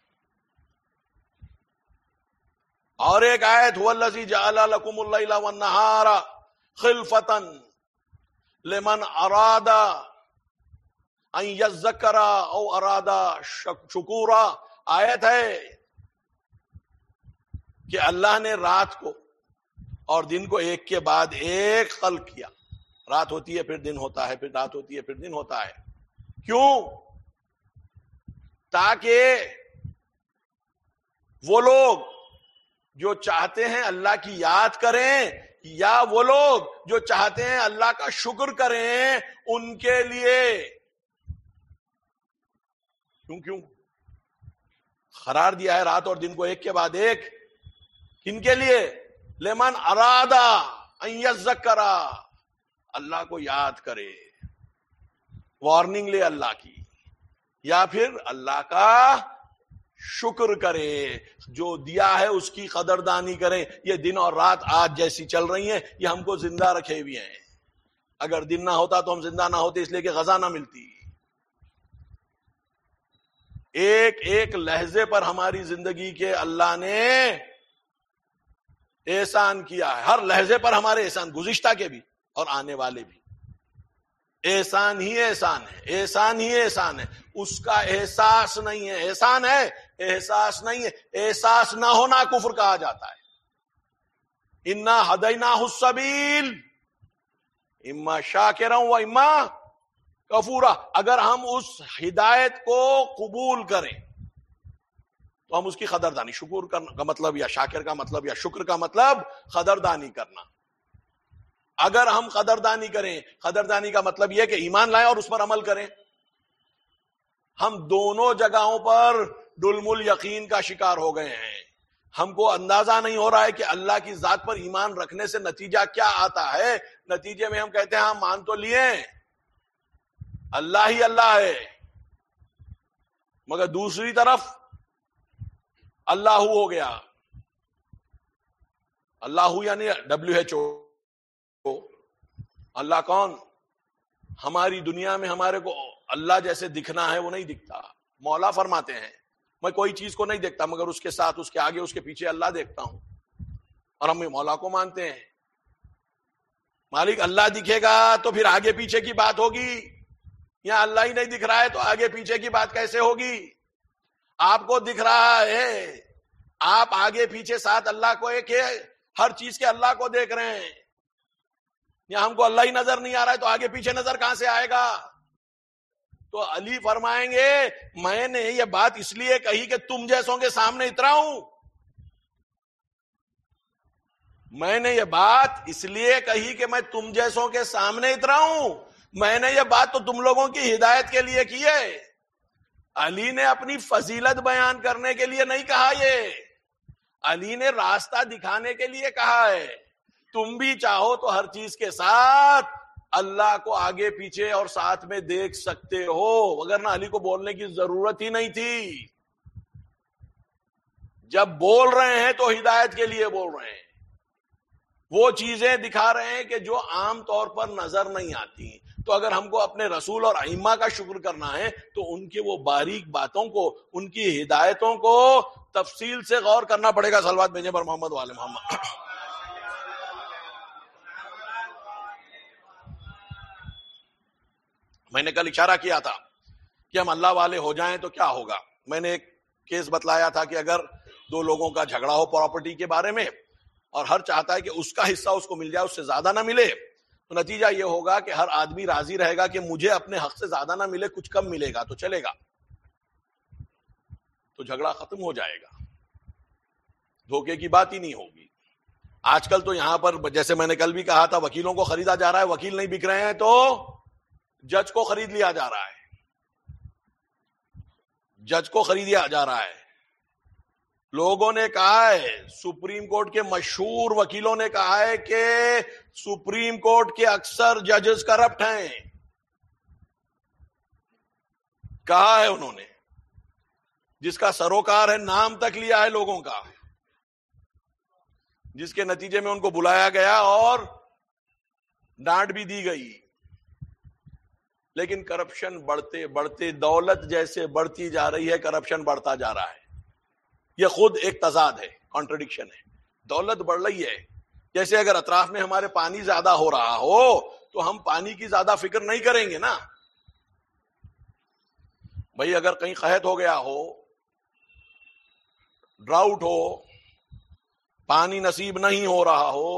S1: اور ایک آیت، هو الذی جعل لکم اللیل والنہار خلفۃ لمن اراد ان یذکر او اراد شکورا. آیت ہے کہ اللہ نے رات کو اور دن کو ایک کے بعد ایک خلق کیا. رات ہوتی ہے پھر دن ہوتا ہے، پھر رات ہوتی ہے پھر دن ہوتا ہے. کیوں؟ تاکہ وہ لوگ جو چاہتے ہیں اللہ کی یاد کریں، یا وہ لوگ جو چاہتے ہیں اللہ کا شکر کریں، ان کے لیے. کیوں کیوں قرار دیا ہے رات اور دن کو ایک کے بعد ایک؟ کن کے لیے؟ لمن ارادہ ان یذکر، اللہ کو یاد کرے، وارننگ لے اللہ کی، یا پھر اللہ کا شکر کرے، جو دیا ہے اس کی قدردانی کریں. یہ دن اور رات آج جیسی چل رہی ہیں، یہ ہم کو زندہ رکھے ہوئے ہیں. اگر دن نہ ہوتا تو ہم زندہ نہ ہوتے، اس لیے کہ غذا نہ ملتی. ایک ایک لہجے پر ہماری زندگی کے اللہ نے احسان کیا ہے. ہر لہجے پر ہمارے احسان، گزشتہ کے بھی اور آنے والے بھی. احسان ہی احسان ہے، احسان ہی احسان ہے. اس کا احساس نہیں ہے. احسان ہے، احساس نہیں ہے. احساس نہ ہونا کفر کہا جاتا ہے. انا ہدیناہ السبیل اما شاکرا و اما کفورا. اگر ہم اس ہدایت کو قبول کریں تو ہم اس کی قدردانی، شکر کا مطلب یا شاکر کا مطلب یا شکر کا مطلب قدردانی کرنا. اگر ہم قدردانی کریں، قدردانی کا مطلب یہ کہ ایمان لائیں اور اس پر عمل کریں. ہم دونوں جگہوں پر ڈلم الیقین کا شکار ہو گئے ہیں. ہم کو اندازہ نہیں ہو رہا ہے کہ اللہ کی ذات پر ایمان رکھنے سے نتیجہ کیا آتا ہے. نتیجے میں ہم کہتے ہیں ہم مان تو لیے اللہ ہی اللہ ہے، مگر دوسری طرف اللہ ہو گیا. اللہ یعنی ڈبلیو ایچ او. اللہ کون؟ ہماری دنیا میں ہمارے کو اللہ جیسے دکھنا ہے وہ نہیں دکھتا. مولا فرماتے ہیں میں کوئی چیز کو نہیں دیکھتا مگر اس کے ساتھ، اس کے آگے، اس کے پیچھے اللہ دیکھتا ہوں. اور ہم مولا کو مانتے ہیں. مالک اللہ دکھے گا تو پھر آگے پیچھے کی بات ہوگی. یہاں اللہ ہی نہیں دکھ رہا ہے تو آگے پیچھے کی بات کیسے ہوگی؟ آپ کو دکھ رہا ہے، آپ آگے پیچھے ساتھ اللہ کو ایک ہے، ہر چیز کے اللہ کو دیکھ رہے ہیں. یا ہم کو اللہ ہی نظر نہیں آ رہا ہے تو آگے پیچھے نظر کہاں سے آئے گا؟ تو علی فرمائیں گے میں نے یہ بات اس لیے کہی کہ تم جیسوں کے سامنے اتراؤں. میں نے یہ بات اس لیے کہی کہ میں تم جیسوں کے سامنے اتراؤں. میں نے یہ بات تو تم لوگوں کی ہدایت کے لیے کی ہے. علی نے اپنی فضیلت بیان کرنے کے لیے نہیں کہا، یہ علی نے راستہ دکھانے کے لیے کہا ہے. تم بھی چاہو تو ہر چیز کے ساتھ اللہ کو آگے پیچھے اور ساتھ میں دیکھ سکتے ہو، وگرنہ علی کو بولنے کی ضرورت ہی نہیں تھی. جب بول رہے ہیں تو ہدایت کے لیے بول رہے ہیں، وہ چیزیں دکھا رہے ہیں کہ جو عام طور پر نظر نہیں آتی. تو اگر ہم کو اپنے رسول اور ائمہ کا شکر کرنا ہے تو ان کے وہ باریک باتوں کو، ان کی ہدایتوں کو تفصیل سے غور کرنا پڑے گا. صلوات بھیجیں پر محمد والے محمد. میں نے کل اشارہ کیا تھا کہ ہم اللہ والے ہو جائیں تو کیا ہوگا. میں نے ایک کیس بتلایا تھا کہ اگر دو لوگوں کا جھگڑا ہو پراپرٹی کے بارے میں اور ہر چاہتا ہے کہ اس کا حصہ اس کو مل جائے، اس سے زیادہ نہ ملے، تو نتیجہ یہ ہوگا کہ ہر آدمی راضی رہے گا کہ مجھے اپنے حق سے زیادہ نہ ملے، کچھ کم ملے گا تو چلے گا. تو جھگڑا ختم ہو جائے گا، دھوکے کی بات ہی نہیں ہوگی. آج کل تو یہاں پر جیسے میں نے کل بھی کہا تھا وکیلوں کو خریدا جا رہا ہے. وکیل نہیں بک رہے ہیں تو جج کو خرید لیا جا رہا ہے. جج کو خریدا جا رہا ہے. لوگوں نے کہا ہے، سپریم کورٹ کے مشہور وکیلوں نے کہا ہے کہ سپریم کورٹ کے اکثر ججز کرپٹ ہیں. کہا ہے انہوں نے، جس کا سروکار ہے، نام تک لیا ہے لوگوں کا، جس کے نتیجے میں ان کو بلایا گیا اور ڈانٹ بھی دی گئی. لیکن کرپشن بڑھتے بڑھتے دولت جیسے بڑھتی جا رہی ہے، کرپشن بڑھتا جا رہا ہے. یہ خود ایک تضاد ہے، کانٹرڈکشن ہے. دولت بڑھ رہی ہے، جیسے اگر اطراف میں ہمارے پانی زیادہ ہو رہا ہو تو ہم پانی کی زیادہ فکر نہیں کریں گے نا. بھئی اگر کہیں قحط ہو گیا ہو، ڈراؤٹ ہو، پانی نصیب نہیں ہو رہا ہو،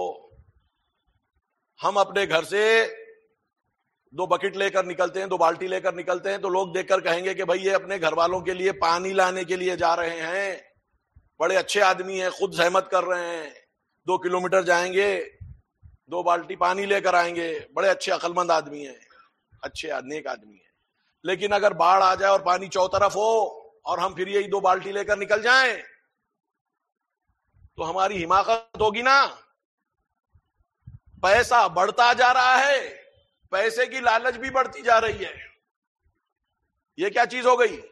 S1: ہم اپنے گھر سے دو بکٹ لے کر نکلتے ہیں، دو بالٹی لے کر نکلتے ہیں، تو لوگ دیکھ کر کہیں گے کہ بھئی یہ اپنے گھر والوں کے لیے پانی لانے کے لیے جا رہے ہیں، بڑے اچھے آدمی ہیں، خود زحمت کر رہے ہیں، دو کلومیٹر جائیں گے، دو بالٹی پانی لے کر آئیں گے، بڑے اچھے عقل مند آدمی ہیں، اچھے نیک آدمی ہیں. لیکن اگر باڑھ آ جائے اور پانی چوطرف ہو اور ہم پھر یہی دو بالٹی لے کر نکل جائیں تو ہماری حماقت ہوگی نا. پیسہ بڑھتا جا رہا ہے، پیسے کی لالچ بھی بڑھتی جا رہی ہے. یہ کیا چیز ہو گئی؟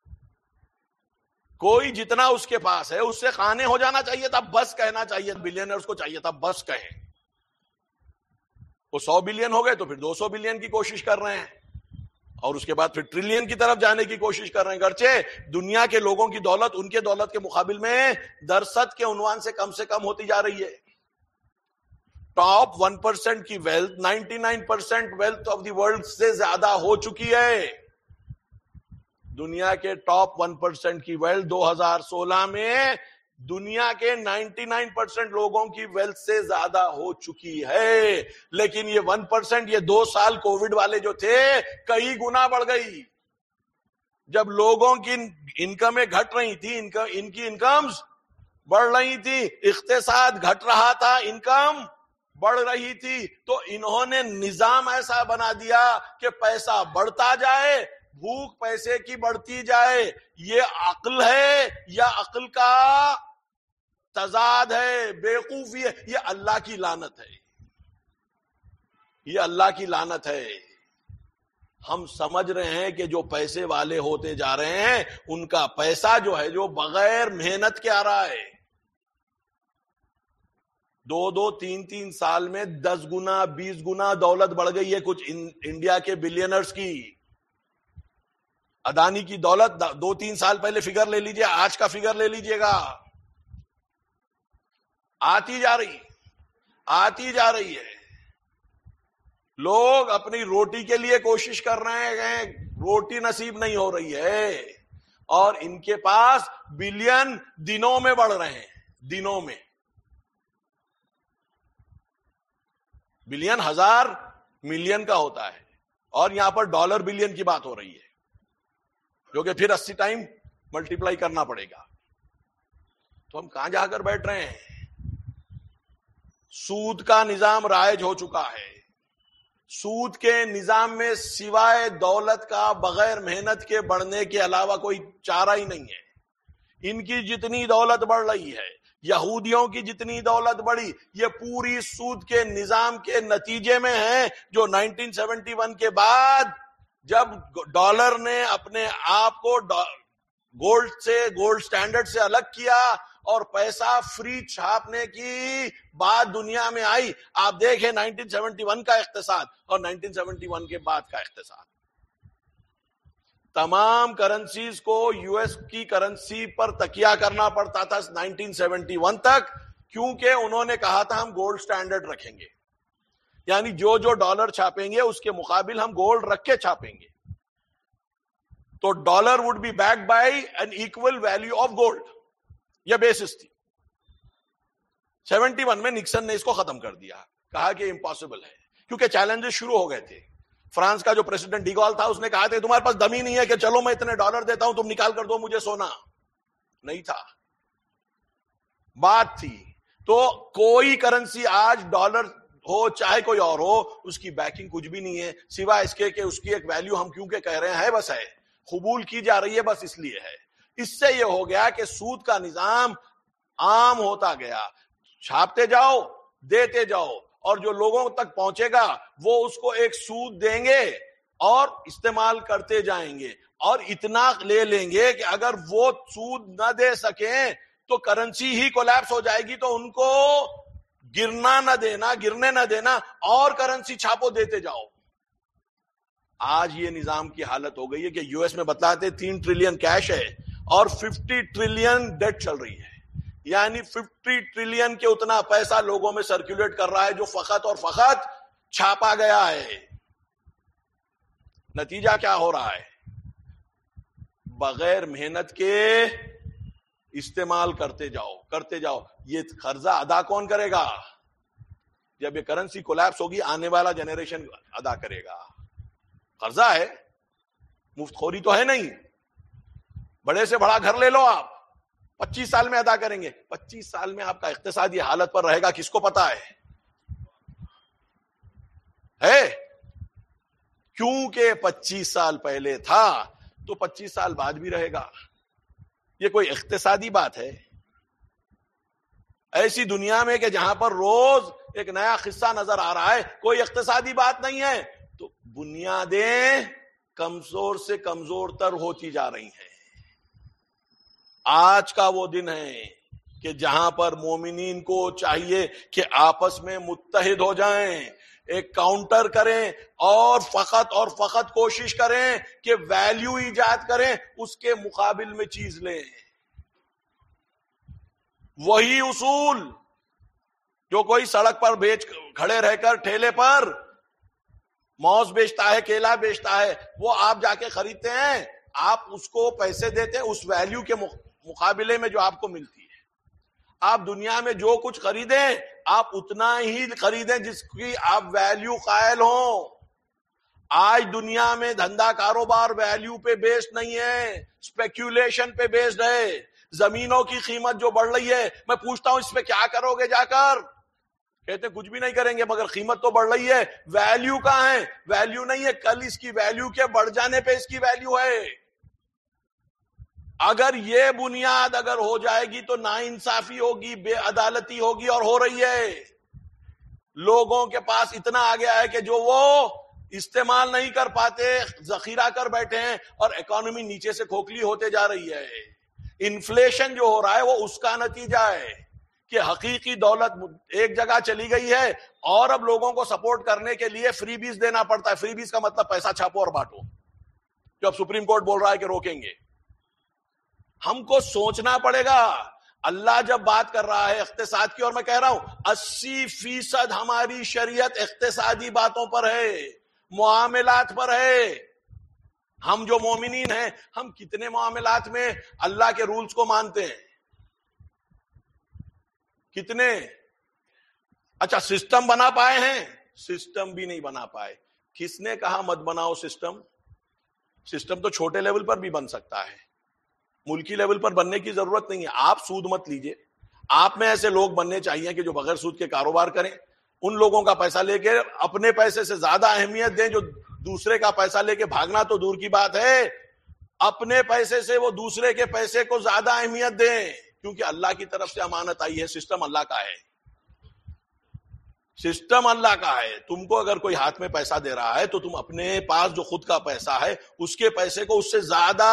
S1: کوئی جتنا اس کے پاس ہے اس سے خانے ہو جانا چاہیے تھا، بس کہنا چاہیے. بلینئرز کو چاہیے تھا بس کہیں. وہ سو بلین ہو گئے تو پھر دو سو بلین کی کوشش کر رہے ہیں اور اس کے بعد پھر ٹریلین کی طرف جانے کی کوشش کر رہے ہیں. گرچہ دنیا کے لوگوں کی دولت ان کے دولت کے مقابل میں درصد کے عنوان سے کم سے کم ہوتی جا رہی ہے. ٹاپ ون پرسینٹ کی wealth ninety nine percent wealth of the world سے زیادہ ہو چکی ہے. دنیا کے ٹاپ ون پرسینٹ کی ویلتھ دو ہزار سولہ میں دنیا کے نائنٹی نائن پرسینٹ لوگوں کی ویلتھ سے زیادہ ہو چکی ہے. لیکن یہ ون پرسینٹ یہ دو سال کووڈ والے جو تھے کئی گنا بڑھ گئی. جب لوگوں کی انکمیں گھٹ رہی تھی، ان کی انکمز بڑھ رہی تھی، اقتصاد گھٹ رہا تھا، انکم بڑھ رہی تھی تو انہوں نے نظام ایسا بنا دیا کہ پیسہ بڑھتا جائے، بھوک پیسے کی بڑھتی جائے. یہ عقل ہے یا عقل کا تضاد ہے، بیوقوفی ہے؟ یہ اللہ کی لعنت ہے، یہ اللہ کی لعنت ہے. ہم سمجھ رہے ہیں کہ جو پیسے والے ہوتے جا رہے ہیں ان کا پیسہ جو ہے جو بغیر محنت کے آ رہا ہے. دو دو تین تین سال میں دس گنا بیس گنا دولت بڑھ گئی ہے کچھ انڈیا کے بلینرز کی. اڈانی کی دولت دو تین سال پہلے فگر لے لیجئے، آج کا فگر لے لیجئے گا، آتی جا رہی آتی جا رہی ہے. لوگ اپنی روٹی کے لیے کوشش کر رہے ہیں، روٹی نصیب نہیں ہو رہی ہے، اور ان کے پاس بلین دنوں میں بڑھ رہے ہیں. دنوں میں بلین ہزار ملین کا ہوتا ہے، اور یہاں پر ڈالر بلین کی بات ہو رہی ہے، جو کہ پھر اسی ٹائم ملٹیپلائی کرنا پڑے گا. تو ہم کہاں جا کر بیٹھ رہے ہیں؟ سود کا نظام رائج ہو چکا ہے. سود کے نظام میں سوائے دولت کا بغیر محنت کے بڑھنے کے علاوہ کوئی چارہ ہی نہیں ہے. ان کی جتنی دولت بڑھ رہی ہے، یہودیوں کی جتنی دولت بڑھی، یہ پوری سود کے نظام کے نتیجے میں ہے، جو نائنٹین سیونٹی ون کے بعد جب ڈالر نے اپنے آپ کو گولڈ سے گولڈ سٹینڈرڈ سے الگ کیا اور پیسہ فری چھاپنے کی بات دنیا میں آئی. آپ دیکھیں نائنٹین سیونٹی ون کا اقتصاد اور نائنٹین سیونٹی ون کے بعد کا اقتصاد. تمام کرنسیز کو یو ایس کی کرنسی پر تکیہ کرنا پڑتا تھا نائنٹین سیونٹی ون تک، کیونکہ انہوں نے کہا تھا ہم گولڈ سٹینڈرڈ رکھیں گے، یعنی جو جو ڈالر چھاپیں گے اس کے مقابل ہم گولڈ رکھ کے چھاپیں گے. تو dollar would be back by an equal value of gold, یہ بیسس تھی. سیونٹی ون میں نکسن نے اس کو ختم کر دیا، کہا کہ امپاسبل ہے، کیونکہ چیلنجز شروع ہو گئے تھے. فرانس کا جو پریزیڈنٹ ڈیگول تھا اس نے کہا تھا تمہارے پاس دم ہی نہیں ہے کہ چلو میں اتنے ڈالر دیتا ہوں تم نکال کر دو مجھے سونا. نہیں تھا، بات تھی. تو کوئی کرنسی آج ڈالر ہو چاہے کوئی اور ہو، اس کی بیکنگ کچھ بھی نہیں ہے سوائے اس کے کہ اس کی ایک ویلیو ہم کیونکہ کہہ رہے ہیں بس ہے، قبول کی جا رہی ہے بس اس لیے ہے. اس سے یہ ہو گیا کہ سود کا نظام عام ہوتا گیا. چھاپتے جاؤ، دیتے جاؤ، اور جو لوگوں تک پہنچے گا وہ اس کو ایک سود دیں گے اور استعمال کرتے جائیں گے، اور اتنا لے لیں گے کہ اگر وہ سود نہ دے سکیں تو کرنسی ہی کولیپس ہو جائے گی. تو ان کو گرنا نہ دینا، گرنے نہ دینا، اور کرنسی چھاپو، دیتے جاؤ. آج یہ نظام کی حالت ہو گئی ہے کہ یو ایس میں بتلاتے تین ٹریلین کیش ہے اور ففٹی ٹریلین ڈیٹ چل رہی ہے، یعنی ففٹی ٹریلین کے اتنا پیسہ لوگوں میں سرکولیٹ کر رہا ہے جو فقط اور فقط چھاپا گیا ہے. نتیجہ کیا ہو رہا ہے؟ بغیر محنت کے استعمال کرتے جاؤ کرتے جاؤ. یہ قرضہ ادا کون کرے گا؟ جب یہ کرنسی کولیپس ہوگی آنے والا جنریشن ادا کرے گا. قرضہ ہے، مفت خوری تو ہے نہیں. بڑے سے بڑا گھر لے لو آپ، پچیس سال میں ادا کریں گے. پچیس سال میں آپ کا اقتصادی حالت پر رہے گا کس کو پتا ہے؟ ہے کیونکہ پچیس سال پہلے تھا تو پچیس سال بعد بھی رہے گا. یہ کوئی اقتصادی بات ہے؟ ایسی دنیا میں کہ جہاں پر روز ایک نیا قصہ نظر آ رہا ہے، کوئی اقتصادی بات نہیں ہے. تو بنیادیں کمزور سے کمزور تر ہوتی جا رہی ہیں. آج کا وہ دن ہے کہ جہاں پر مومنین کو چاہیے کہ آپس میں متحد ہو جائیں، ایک کاؤنٹر کریں، اور فقط اور فقط کوشش کریں کہ ویلیو ایجاد کریں، اس کے مقابل میں چیز لیں. وہی اصول جو کوئی سڑک پر بیچ کھڑے رہ کر ٹھیلے پر موز بیچتا ہے، کیلا بیچتا ہے، وہ آپ جا کے خریدتے ہیں، آپ اس کو پیسے دیتے ہیں اس ویلیو کے مقابلے میں جو آپ کو ملتی ہے. آپ دنیا میں جو کچھ خریدیں آپ اتنا ہی خریدیں جس کی آپ ویلیو قائل ہوں. آج دنیا میں دھندا کاروبار ویلیو پہ بیسڈ نہیں ہے، اسپیکولیشن پہ بیسڈ ہے. زمینوں کی قیمت جو بڑھ رہی ہے، میں پوچھتا ہوں اس پہ کیا کرو گے جا کر؟ کہتے کچھ بھی نہیں کریں گے مگر قیمت تو بڑھ رہی ہے. ویلیو کہاں ہے؟ ویلیو نہیں ہے. کل اس کی ویلیو کے بڑھ جانے پہ اس کی ویلیو ہے. اگر یہ بنیاد اگر ہو جائے گی تو ناانصافی ہوگی, بے عدالتی ہوگی, اور ہو رہی ہے. لوگوں کے پاس اتنا آ گیا ہے کہ جو وہ استعمال نہیں کر پاتے, ذخیرہ کر بیٹھے ہیں, اور اکانومی نیچے سے کھوکھلی ہوتے جا رہی ہے. انفلیشن جو ہو رہا ہے وہ اس کا نتیجہ ہے کہ حقیقی دولت ایک جگہ چلی گئی ہے, اور اب لوگوں کو سپورٹ کرنے کے لیے فری بیز دینا پڑتا ہے. فری بیز کا مطلب پیسہ چھاپو اور بانٹو, جو اب سپریم کورٹ بول رہا ہے کہ روکیں گے. ہم کو سوچنا پڑے گا. اللہ جب بات کر رہا ہے اقتصاد کی, اور میں کہہ رہا ہوں اسی فیصد ہماری شریعت اقتصادی باتوں پر ہے, معاملات پر ہے. ہم جو مومنین ہیں, ہم کتنے معاملات میں اللہ کے رولز کو مانتے ہیں؟ کتنے؟ اچھا سسٹم بنا پائے ہیں؟ سسٹم بھی نہیں بنا پائے. کس نے کہا مت بناؤ سسٹم؟ سسٹم تو چھوٹے لیول پر بھی بن سکتا ہے, ملکی لیول پر بننے کی ضرورت نہیں ہے. آپ سود مت لیجئے. آپ میں ایسے لوگ بننے چاہیے کہ جو بغیر سود کے کاروبار کریں. ان لوگوں کا پیسہ لے کے اپنے پیسے سے زیادہ اہمیت دیں. جو دوسرے کا پیسہ لے کے بھاگنا تو دور کی بات ہے, اپنے پیسے سے وہ دوسرے کے پیسے کو زیادہ اہمیت دیں, کیونکہ اللہ کی طرف سے امانت آئی ہے. سسٹم اللہ کا ہے, سسٹم اللہ کا ہے. تم کو اگر کوئی ہاتھ میں پیسہ دے رہا ہے تو تم اپنے پاس جو خود کا پیسہ ہے اس کے پیسے کو اس سے زیادہ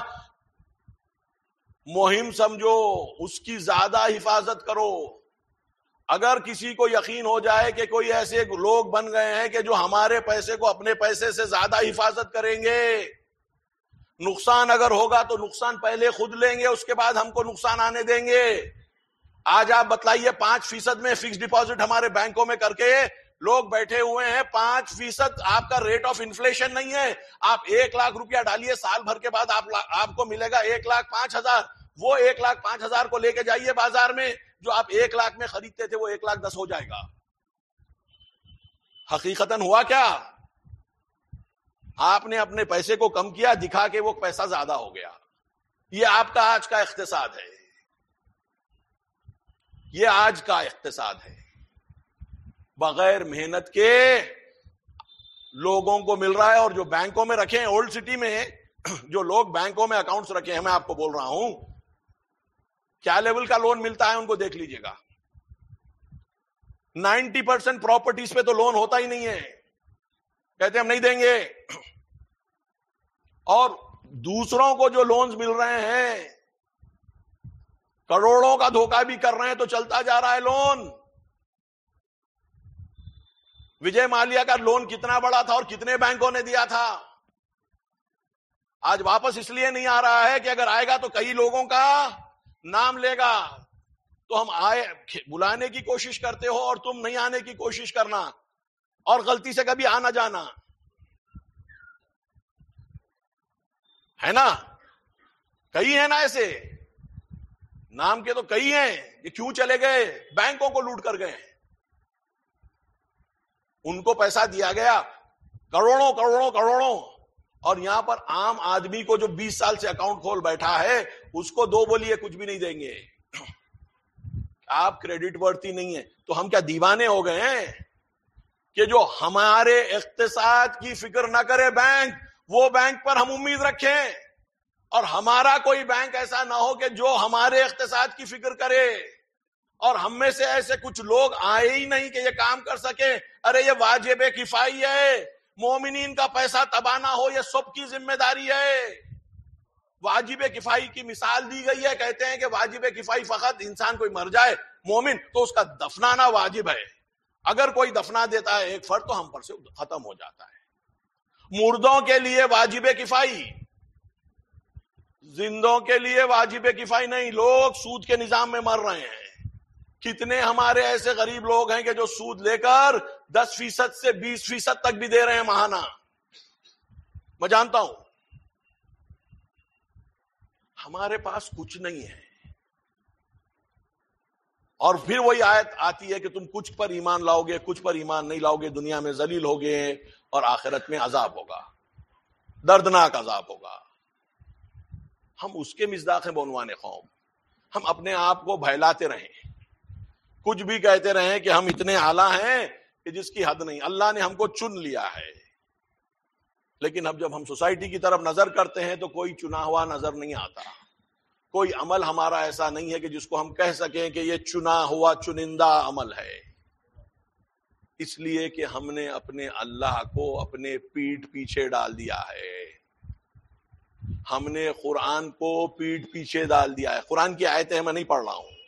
S1: مہم سمجھو, اس کی زیادہ حفاظت کرو. اگر کسی کو یقین ہو جائے کہ کوئی ایسے لوگ بن گئے ہیں کہ جو ہمارے پیسے کو اپنے پیسے سے زیادہ حفاظت کریں گے, نقصان اگر ہوگا تو نقصان پہلے خود لیں گے, اس کے بعد ہم کو نقصان آنے دیں گے. آج آپ بتلائیے, پانچ فیصد میں فکس ڈپازٹ ہمارے بینکوں میں کر کے لوگ بیٹھے ہوئے ہیں. پانچ فیصد آپ کا ریٹ آف انفلیشن نہیں ہے. آپ ایک لاکھ روپیہ ڈالیے, سال بھر کے بعد آپ آپ کو ملے گا ایک لاکھ پانچ ہزار. وہ ایک لاکھ پانچ ہزار کو لے کے جائیے بازار میں, جو آپ ایک لاکھ میں خریدتے تھے وہ ایک لاکھ دس ہو جائے گا. حقیقتاً ہوا کیا؟ آپ نے اپنے پیسے کو کم کیا, دکھا کے وہ پیسہ زیادہ ہو گیا. یہ آپ کا آج کا اقتصاد ہے, یہ آج کا اقتصاد ہے. بغیر محنت کے لوگوں کو مل رہا ہے. اور جو بینکوں میں رکھے ہیں, اولڈ سٹی میں جو لوگ بینکوں میں اکاؤنٹس رکھے ہیں, میں آپ کو بول رہا ہوں کیا لیول کا لون ملتا ہے ان کو دیکھ لیجئے گا. نائنٹی پرسینٹ پراپرٹیز پہ تو لون ہوتا ہی نہیں ہے, کہتے ہم نہیں دیں گے. اور دوسروں کو جو لونز مل رہے ہیں, کروڑوں کا دھوکہ بھی کر رہے ہیں, تو چلتا جا رہا ہے لون. وجے مالیا کا لون کتنا بڑا تھا اور کتنے بینکوں نے دیا تھا. آج واپس اس لیے نہیں آ رہا ہے کہ اگر آئے گا تو کئی لوگوں کا نام لے گا. تو ہم آئے بلانے کی کوشش کرتے ہو اور تم نہیں آنے کی کوشش کرنا, اور غلطی سے کبھی آنا جانا ہے نا. کئی ہیں نا ایسے, نام کے تو کئی ہیں. یہ کیوں چلے گئے؟ بینکوں کو لوٹ کر گئے. ان کو پیسہ دیا گیا کروڑوں کروڑوں کروڑوں, اور یہاں پر عام آدمی کو جو بیس سال سے اکاؤنٹ کھول بیٹھا ہے اس کو دو بولیے کچھ بھی نہیں دیں گے. آپ کریڈٹ ورتھی نہیں ہے. تو ہم کیا دیوانے ہو گئے ہیں کہ جو ہمارے اقتصاد کی فکر نہ کرے بینک, وہ بینک پر ہم امید رکھیں, اور ہمارا کوئی بینک ایسا نہ ہو کہ جو ہمارے اقتصاد کی فکر کرے. اور ہم میں سے ایسے کچھ لوگ آئے ہی نہیں کہ یہ کام کر سکے. ارے یہ واجب کفائی ہے, مومنین کا پیسہ تباہ نہ ہو یہ سب کی ذمہ داری ہے. واجب کفائی کی مثال دی گئی ہے, کہتے ہیں کہ واجب کفائی فقط انسان کوئی مر جائے مومن تو اس کا دفنانا واجب ہے. اگر کوئی دفنا دیتا ہے ایک فرد تو ہم پر سے ختم ہو جاتا ہے. مردوں کے لیے واجب کفائی, زندوں کے لیے واجب کفائی نہیں. لوگ سود کے نظام میں مر رہے ہیں. کتنے ہمارے ایسے غریب لوگ ہیں کہ جو سود لے کر دس فیصد سے بیس فیصد تک بھی دے رہے ہیں ماہانہ. میں جانتا ہوں ہمارے پاس کچھ نہیں ہے, اور پھر وہی آیت آتی ہے کہ تم کچھ پر ایمان لاؤ گے, کچھ پر ایمان نہیں لاؤ گے, دنیا میں ذلیل ہوگے اور آخرت میں عذاب ہوگا, دردناک عذاب ہوگا. ہم اس کے مصداق ہیں بعنوان قوم. ہم اپنے آپ کو بہلاتے رہیں کچھ بھی کہتے رہیں کہ ہم اتنے اعلیٰ ہیں کہ جس کی حد نہیں. اللہ نے ہم کو چن لیا ہے. لیکن اب جب ہم سوسائٹی کی طرف نظر کرتے ہیں تو کوئی چنا ہوا نظر نہیں آتا. کوئی عمل ہمارا ایسا نہیں ہے کہ جس کو ہم کہہ سکیں کہ یہ چنا ہوا چنندہ عمل ہے. اس لیے کہ ہم نے اپنے اللہ کو اپنے پیٹھ پیچھے ڈال دیا ہے. ہم نے قرآن کو پیٹھ پیچھے ڈال دیا ہے. قرآن کی آیتیں میں نہیں پڑھ رہا ہوں,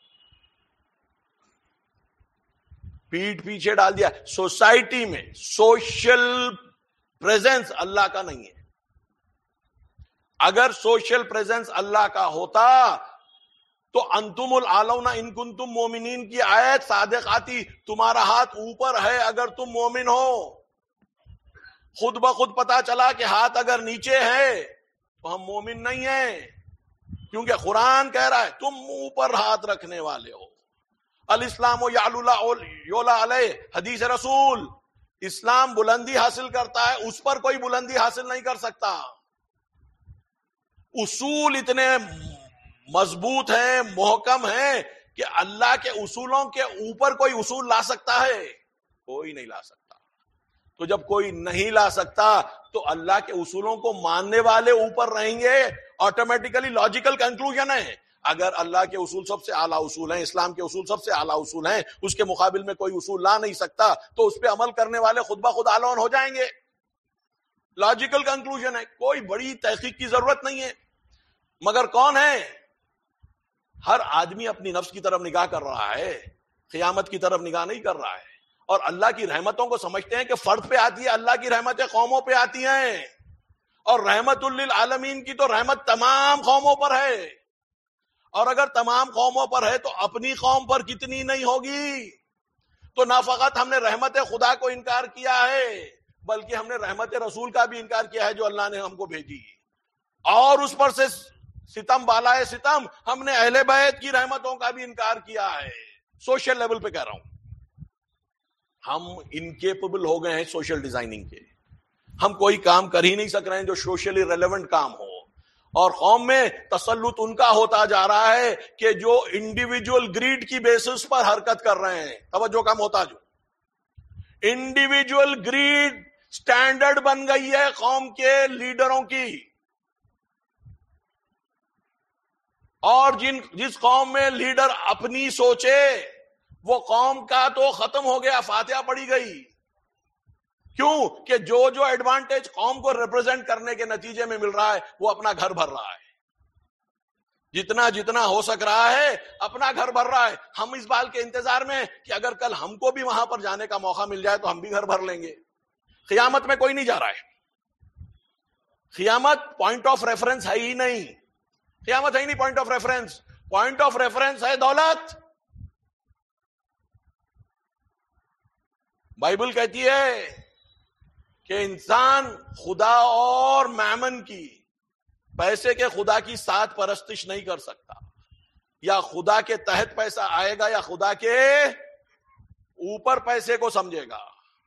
S1: پیٹھ پیچھے ڈال دیا. سوسائٹی میں سوشل پریزنس اللہ کا نہیں ہے. اگر سوشل پریزنس اللہ کا ہوتا تو انتم العالون ان کنتم مومنین کی آیت صادق آتی. تمہارا ہاتھ اوپر ہے اگر تم مومن ہو. خود بخود پتا چلا کہ ہاتھ اگر نیچے ہے تو ہم مومن نہیں ہیں, کیونکہ قرآن کہہ رہا ہے تم اوپر ہاتھ رکھنے والے ہو. الاسلام یعلی علیہ, حدیث رسول, اسلام بلندی حاصل کرتا ہے, اس پر کوئی بلندی حاصل نہیں کر سکتا. اصول اتنے مضبوط ہیں, محکم ہیں کہ اللہ کے اصولوں کے اوپر کوئی اصول لا سکتا ہے؟ کوئی نہیں لا سکتا. تو جب کوئی نہیں لا سکتا تو اللہ کے اصولوں کو ماننے والے اوپر رہیں گے. آٹومیٹیکلی لاجیکل کنکلوژن ہے. اگر اللہ کے اصول سب سے اعلیٰ اصول ہیں, اسلام کے اصول سب سے اعلیٰ اصول ہیں, اس کے مقابل میں کوئی اصول لا نہیں سکتا, تو اس پہ عمل کرنے والے خود بخود اعلان ہو جائیں گے. لاجیکل کنکلوژن ہے, کوئی بڑی تحقیق کی ضرورت نہیں ہے. مگر کون ہے؟ ہر آدمی اپنی نفس کی طرف نگاہ کر رہا ہے, قیامت کی طرف نگاہ نہیں کر رہا ہے. اور اللہ کی رحمتوں کو سمجھتے ہیں کہ فرد پہ آتی ہے, اللہ کی رحمتیں قوموں پہ آتی ہیں. اور رحمت للعالمین کی تو رحمت تمام قوموں پر ہے. اور اگر تمام قوموں پر ہے تو اپنی قوم پر کتنی نہیں ہوگی. تو نہ فقط ہم نے رحمت خدا کو انکار کیا ہے, بلکہ ہم نے رحمت رسول کا بھی انکار کیا ہے جو اللہ نے ہم کو بھیجی. اور اس پر سے ستم بالائے ستم ہم نے اہل بیت کی رحمتوں کا بھی انکار کیا ہے. سوشل لیول پہ کہہ رہا ہوں. ہم انکیپبل ہو گئے ہیں سوشل ڈیزائننگ کے. ہم کوئی کام کر ہی نہیں سک رہے ہیں جو سوشلی ریلیونٹ کام ہو. اور قوم میں تسلط ان کا ہوتا جا رہا ہے کہ جو انڈیویجول گریڈ کی بیسس پر حرکت کر رہے ہیں. توجہ کم ہوتا جو انڈیویجول گریڈ سٹینڈرڈ بن گئی ہے قوم کے لیڈروں کی. اور جن جس قوم میں لیڈر اپنی سوچے وہ قوم کا تو ختم ہو گیا, فاتحہ پڑی گئی. کیوں کہ جو جو ایڈوانٹیج قوم کو ریپرزینٹ کرنے کے نتیجے میں مل رہا ہے وہ اپنا گھر بھر رہا ہے. جتنا جتنا ہو سک رہا ہے اپنا گھر بھر رہا ہے. ہم اس بات کے انتظار میں کہ اگر کل ہم کو بھی وہاں پر جانے کا موقع مل جائے تو ہم بھی گھر بھر لیں گے. قیامت میں کوئی نہیں جا رہا ہے. قیامت پوائنٹ آف ریفرنس ہے ہی نہیں. قیامت ہے ہی نہیں point of reference. Point of reference ہے دولت. بائبل کہتی ہے کہ انسان خدا اور میمن کی, پیسے کے خدا کی ساتھ پرستش نہیں کر سکتا. یا خدا کے تحت پیسہ آئے گا یا خدا کے اوپر پیسے کو سمجھے گا.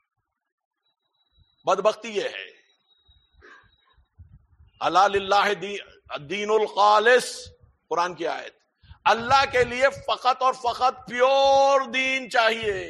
S1: بدبختی یہ ہے. الا للہ الدین الخالص, قرآن کی آیت. اللہ کے لیے فقط اور فقط پیور دین چاہیے,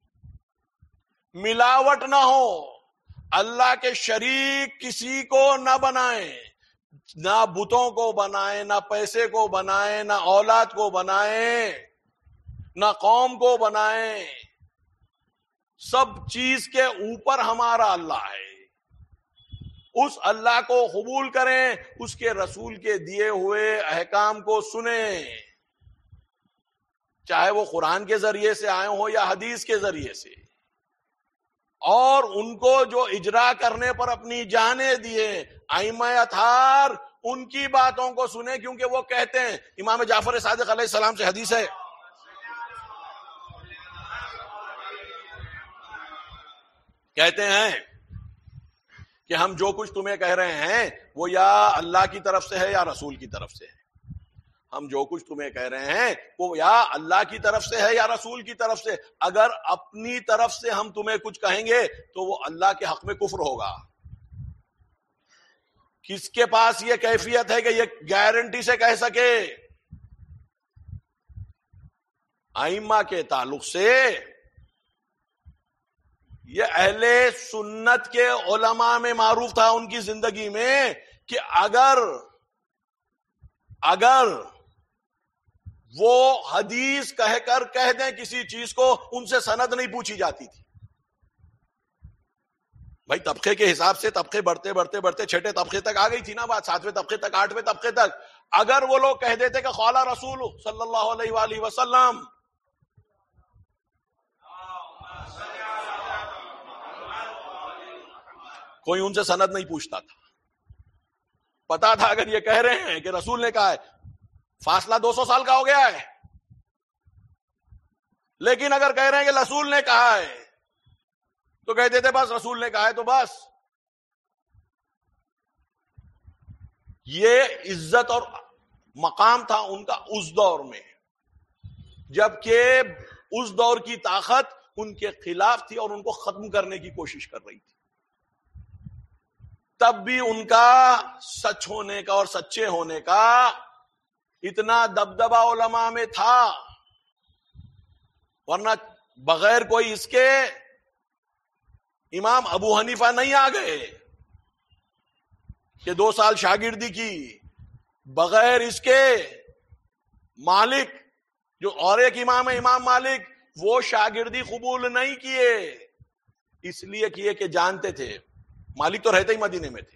S1: ملاوٹ نہ ہو. اللہ کے شریک کسی کو نہ بنائیں, نہ بتوں کو بنائیں, نہ پیسے کو بنائیں, نہ اولاد کو بنائیں, نہ قوم کو بنائیں. سب چیز کے اوپر ہمارا اللہ ہے. اس اللہ کو قبول کریں, اس کے رسول کے دیے ہوئے احکام کو سنیں, چاہے وہ قرآن کے ذریعے سے آئے ہوں یا حدیث کے ذریعے سے. اور ان کو جو اجرا کرنے پر اپنی جانیں دیے ائمہ اطہار, ان کی باتوں کو سنیں, کیونکہ وہ کہتے ہیں, امام جعفر صادق علیہ السلام سے حدیث ہے, کہتے ہیں کہ ہم جو کچھ تمہیں کہہ رہے ہیں وہ یا اللہ کی طرف سے ہے یا رسول کی طرف سے ہے. ہم جو کچھ تمہیں کہہ رہے ہیں وہ یا اللہ کی طرف سے ہے یا رسول کی طرف سے. اگر اپنی طرف سے ہم تمہیں کچھ کہیں گے تو وہ اللہ کے حق میں کفر ہوگا. کس کے پاس یہ کیفیت ہے کہ یہ گارنٹی سے کہہ سکے؟ ائمہ کے تعلق سے یہ اہل سنت کے علماء میں معروف تھا ان کی زندگی میں کہ اگر اگر وہ حدیث کہہ کر کہہ دیں کسی چیز کو، ان سے سند نہیں پوچھی جاتی تھی. بھائی طبقے کے حساب سے طبقے بڑھتے بڑھتے بڑھتے چھٹے طبقے تک آ گئی تھی نا بات، ساتویں طبقے تک، آٹھویں طبقے تک. اگر وہ لوگ کہہ دیتے کہ قال رسول صلی اللہ علیہ وآلہ وسلم، کوئی ان سے سند نہیں پوچھتا تھا. پتا تھا اگر یہ کہہ رہے ہیں کہ رسول نے کہا ہے، فاصلہ دو سو سال کا ہو گیا ہے، لیکن اگر کہہ رہے ہیں کہ رسول نے کہا ہے تو کہتے تھے بس رسول نے کہا ہے تو بس. یہ عزت اور مقام تھا ان کا اس دور میں، جبکہ اس دور کی طاقت ان کے خلاف تھی اور ان کو ختم کرنے کی کوشش کر رہی تھی. تب بھی ان کا سچ ہونے کا اور سچے ہونے کا اتنا دبدبہ علماء میں تھا، ورنہ بغیر کوئی اس کے امام ابو حنیفہ نہیں آ گئے کہ دو سال شاگردی کی، بغیر اس کے مالک جو اور ایک امام ہے امام مالک، وہ شاگردی قبول نہیں کیے. اس لیے کیے کہ جانتے تھے مالک تو رہتے ہی مدینے میں تھے،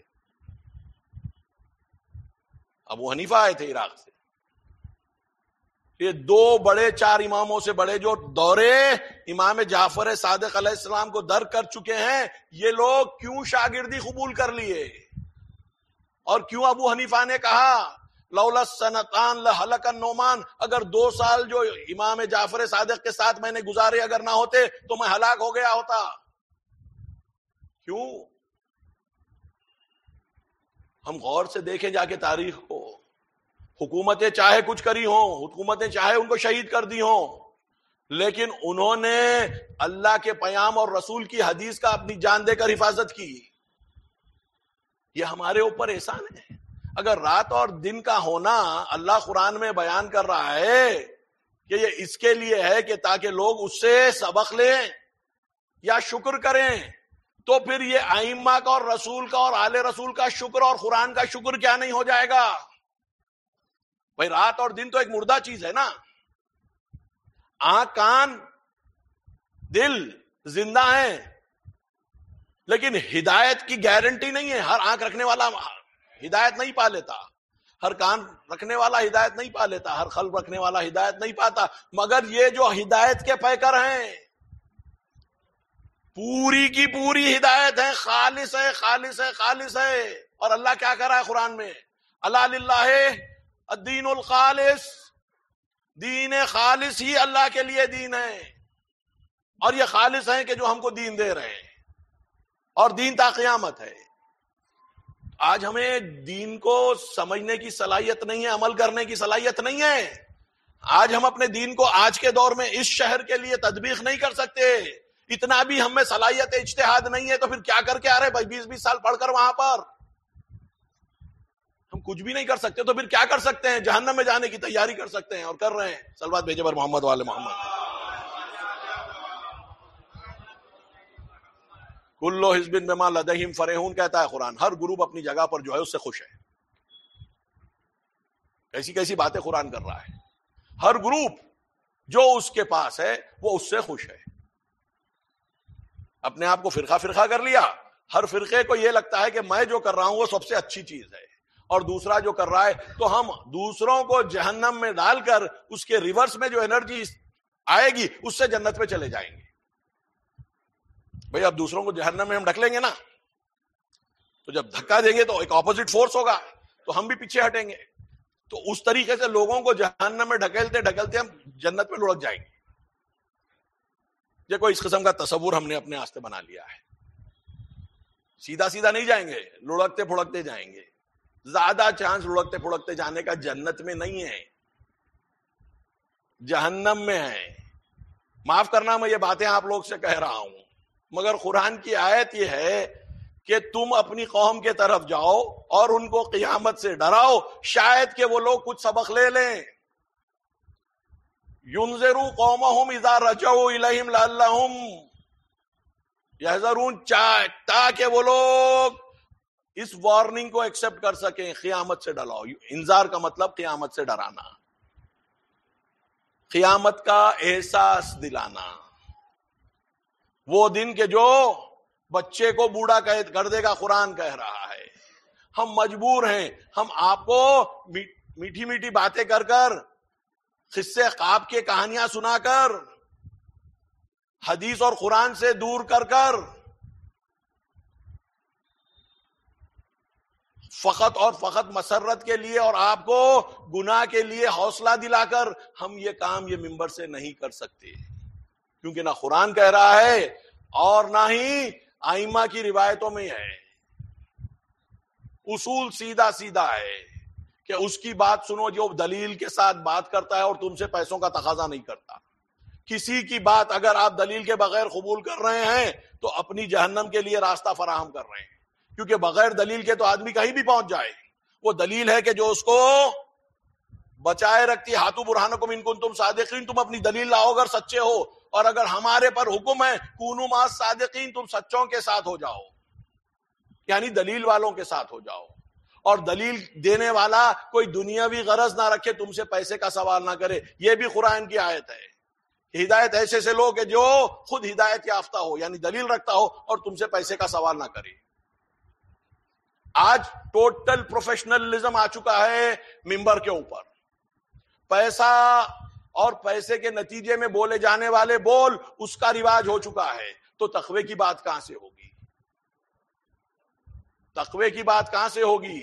S1: ابو حنیفہ آئے تھے عراق سے. یہ دو بڑے چار اماموں سے بڑے جو دورے امام جعفر صادق علیہ السلام کو در کر چکے ہیں، یہ لوگ کیوں شاگردی قبول کر لیے؟ اور کیوں ابو حنیفہ نے کہا لولا سنتان لہلک النعمان، اگر دو سال جو امام جعفر صادق کے ساتھ میں نے گزارے اگر نہ ہوتے تو میں ہلاک ہو گیا ہوتا. کیوں؟ ہم غور سے دیکھیں جا کے تاریخ کو. حکومتیں چاہے کچھ کری ہوں، حکومتیں چاہے ان کو شہید کر دی ہوں، لیکن انہوں نے اللہ کے پیام اور رسول کی حدیث کا اپنی جان دے کر حفاظت کی. یہ ہمارے اوپر احسان ہے. اگر رات اور دن کا ہونا اللہ قرآن میں بیان کر رہا ہے کہ یہ اس کے لیے ہے کہ تاکہ لوگ اس سے سبق لیں یا شکر کریں، تو پھر یہ ائمہ کا اور رسول کا اور آل رسول کا شکر اور قرآن کا شکر کیا نہیں ہو جائے گا؟ بھائی رات اور دن تو ایک مردہ چیز ہے نا. آنکھ کان دل زندہ ہیں، لیکن ہدایت کی گارنٹی نہیں ہے. ہر آنکھ رکھنے والا ہدایت نہیں پا لیتا، ہر کان رکھنے والا ہدایت نہیں پا لیتا، ہر قلب رکھنے والا ہدایت نہیں پاتا. مگر یہ جو ہدایت کے پیکر ہیں پوری کی پوری ہدایت ہے، خالص ہے خالص ہے خالص ہے. اور اللہ کیا کر رہا ہے قرآن میں؟ الا للہ الدین الخالص، دین خالص ہی اللہ کے لیے دین ہے. اور یہ خالص ہیں کہ جو ہم کو دین دے رہے ہیں، اور دین تا قیامت ہے. آج ہمیں دین کو سمجھنے کی صلاحیت نہیں ہے، عمل کرنے کی صلاحیت نہیں ہے. آج ہم اپنے دین کو آج کے دور میں اس شہر کے لیے تطبیق نہیں کر سکتے. اتنا بھی ہم میں صلاحیت اجتہاد نہیں ہے، تو پھر کیا کر کے آ رہے بھائی بیس بیس سال پڑھ کر وہاں پر ہم کچھ بھی نہیں کر سکتے. تو پھر کیا کر سکتے ہیں؟ جہنم میں جانے کی تیاری کر سکتے ہیں، اور کر رہے ہیں. صلوات بھیجے بر محمد والے محمد. کلو حزب بما لدیہم فرحون کہتا ہے قرآن. ہر گروپ اپنی جگہ پر جو ہے اس سے خوش ہے. کیسی کیسی باتیں قرآن کر رہا ہے. ہر گروپ جو اس کے پاس ہے وہ اس سے خوش ہے. اپنے آپ کو فرقہ فرقہ کر لیا. ہر فرقے کو یہ لگتا ہے کہ میں جو کر رہا ہوں وہ سب سے اچھی چیز ہے، اور دوسرا جو کر رہا ہے، تو ہم دوسروں کو جہنم میں ڈال کر اس کے ریورس میں جو انرجی آئے گی اس سے جنت پہ چلے جائیں گے. بھئی اب دوسروں کو جہنم میں ہم ڈھکلیں گے نا، تو جب دھکا دیں گے تو ایک اپوزٹ فورس ہوگا، تو ہم بھی پیچھے ہٹیں گے. تو اس طریقے سے لوگوں کو جہنم میں ڈھکیلتے ڈھکیلتے ہم جنت میں لڑک جائیں گے. یہ کوئی اس قسم کا تصور ہم نے اپنے واسطے بنا لیا ہے. سیدھا سیدھا نہیں جائیں گے، لڑکتے پھڑکتے جائیں گے. زیادہ چانس لڑکتے پھڑکتے جانے کا جنت میں نہیں ہے، جہنم میں ہے. معاف کرنا میں یہ باتیں آپ لوگ سے کہہ رہا ہوں، مگر قرآن کی آیت یہ ہے کہ تم اپنی قوم کے طرف جاؤ اور ان کو قیامت سے ڈراؤ، شاید کہ وہ لوگ کچھ سبق لے لیں. ينذروا قومهم اذا رجعوا اليهم لعلهم يحذرون، تاکہ وہ لوگ اس وارننگ کو ایکسپٹ کر سکیں، قیامت سے ڈراؤ. انذار کا مطلب قیامت سے ڈرانا، قیامت کا احساس دلانا. وہ دن کہ جو بچے کو بوڑھا کر دے گا، قرآن کہہ رہا ہے. ہم مجبور ہیں، ہم آپ کو میٹھی میٹھی باتیں کر کر، قصے خواب کے کہانیاں سنا کر، حدیث اور قرآن سے دور کر کر، فقط اور فقط مسرت کے لیے اور آپ کو گناہ کے لیے حوصلہ دلا کر ہم یہ کام یہ ممبر سے نہیں کر سکتے، کیونکہ نہ قرآن کہہ رہا ہے اور نہ ہی ائمہ کی روایتوں میں ہے. اصول سیدھا سیدھا ہے کہ اس کی بات سنو جو دلیل کے ساتھ بات کرتا ہے اور تم سے پیسوں کا تقاضا نہیں کرتا. کسی کی بات اگر آپ دلیل کے بغیر قبول کر رہے ہیں تو اپنی جہنم کے لیے راستہ فراہم کر رہے ہیں، کیونکہ بغیر دلیل کے تو آدمی کہیں بھی پہنچ جائے. وہ دلیل ہے کہ جو اس کو بچائے رکھتی. ہاتھو برہانکم ان کنتم صادقین، تم اپنی دلیل لاؤ اگر سچے ہو، اور اگر ہمارے پر حکم ہے کونوا مع الصادقین، تم سچوں کے ساتھ ہو جاؤ، یعنی دلیل والوں کے ساتھ ہو جاؤ. اور دلیل دینے والا کوئی دنیاوی غرض نہ رکھے، تم سے پیسے کا سوال نہ کرے. یہ بھی قرآن کی آیت ہے. ہدایت ایسے سے لو کہ جو خود ہدایت یافتہ ہو، یعنی دلیل رکھتا ہو اور تم سے پیسے کا سوال نہ کرے. آج ٹوٹل پروفیشنلزم آ چکا ہے ممبر کے اوپر. پیسہ اور پیسے کے نتیجے میں بولے جانے والے بول اس کا رواج ہو چکا ہے. تو تقوی کی بات کہاں سے ہوگی؟ تقوی کی بات کہاں سے ہوگی؟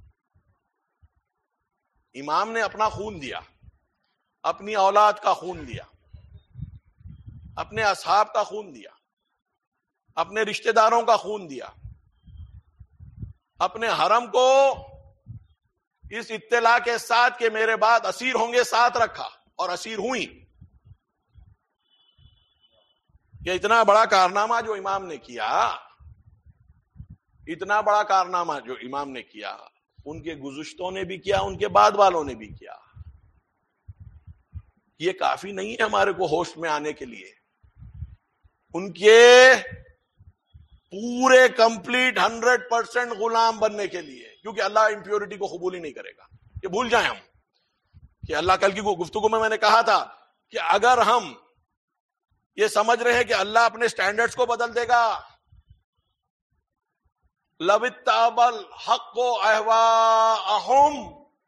S1: امام نے اپنا خون دیا، اپنی اولاد کا خون دیا، اپنے اصحاب کا خون دیا، اپنے رشتہ داروں کا خون دیا، اپنے حرم کو اس اطلاع کے ساتھ کہ میرے بعد اسیر ہوں گے ساتھ رکھا، اور اسیر ہوئی. کہ اتنا بڑا کارنامہ جو امام نے کیا، اتنا بڑا کارنامہ جو امام نے کیا، ان کے گزشتوں نے بھی کیا، ان کے بعد والوں نے بھی کیا. یہ کافی نہیں ہے ہمارے کو ہوش میں آنے کے لیے. ان کے پورے کمپلیٹ ہنڈریڈ پرسینٹ غلام بننے کے لیے، کیونکہ اللہ امپیورٹی کو قبول ہی نہیں کرے گا. یہ بھول جائیں ہم کہ اللہ کل کی گفتگو میں میں نے کہا تھا کہ اگر ہم یہ سمجھ رہے ہیں کہ اللہ اپنے سٹینڈرڈز کو بدل دے گا، لَوِ اتَّبَعَ الْحَقُّ أَهْوَاءَهُمْ،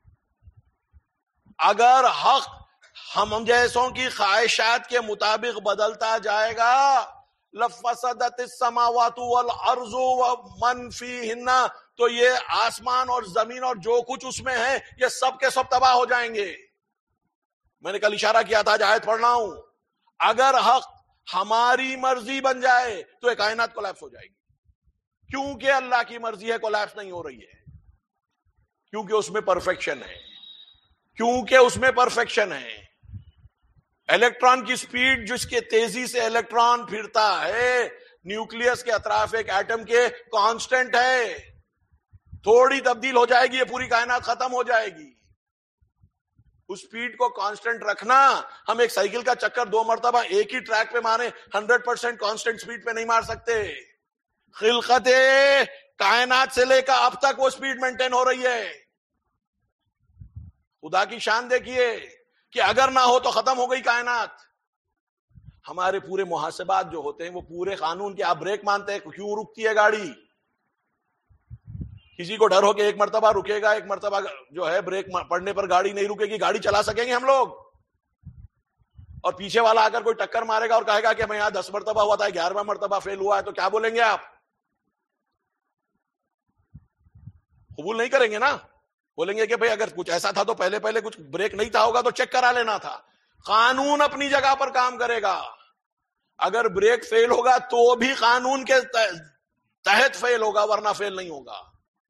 S1: اگر حق ہم جیسوں کی خواہشات کے مطابق بدلتا جائے گا، لَفَسَدَتِ السَّمَاوَاتُ وَالْأَرْضُ وَمَنْ فِيهِنَّ، تو یہ آسمان اور زمین اور جو کچھ اس میں ہے یہ سب کے سب تباہ ہو جائیں گے. میں نے کل اشارہ کیا تھا، آیت پڑھ رہا ہوں. اگر حق ہماری مرضی بن جائے تو یہ کائنات کولیپس ہو جائے گی. کیونکہ اللہ کی مرضی ہے کولیپس نہیں ہو رہی ہے، کیونکہ اس میں پرفیکشن ہے، کیونکہ اس میں پرفیکشن ہے. الیکٹران کی سپیڈ جس کے تیزی سے الیکٹران پھرتا ہے نیوکلیس کے اطراف ایک ایٹم کے، کانسٹنٹ ہے. تھوڑی تبدیل ہو جائے گی یہ پوری کائنات ختم ہو جائے گی. اس سپیڈ کو کانسٹنٹ رکھنا، ہم ایک سائیکل کا چکر دو مرتبہ ایک ہی ٹریک پہ مارے ہنڈریڈ پرسینٹ کانسٹنٹ سپیڈ پہ نہیں مار سکتے. خلقت کائنات سے لے کر اب تک وہ سپیڈ مینٹین ہو رہی ہے. خدا کی شان دیکھیے کہ اگر نہ ہو تو ختم ہو گئی کائنات. ہمارے پورے محاسبات جو ہوتے ہیں وہ پورے قانون کے، آپ بریک مانتے ہیں کیوں رکتی ہے گاڑی؟ کسی کو ڈر ہو کہ ایک مرتبہ رکے گا، ایک مرتبہ جو ہے بریک پڑنے پر گاڑی نہیں رکے گی، گاڑی چلا سکیں گے ہم لوگ؟ اور پیچھے والا اگر کوئی ٹکر مارے گا اور کہے گا کہ میں یہاں دس مرتبہ ہوا تھا گیارہواں مرتبہ فیل ہوا ہے، تو کیا بولیں گے آپ؟ قبول نہیں کریں گے نا. بولیں گے کہ بھئی اگر کچھ ایسا تھا تو پہلے پہلے کچھ بریک نہیں تھا ہوگا تو چیک کرا لینا تھا. قانون اپنی جگہ پر کام کرے گا. اگر بریک فیل ہوگا تو بھی قانون کے تحت فیل ہوگا، ورنہ فیل نہیں ہوگا.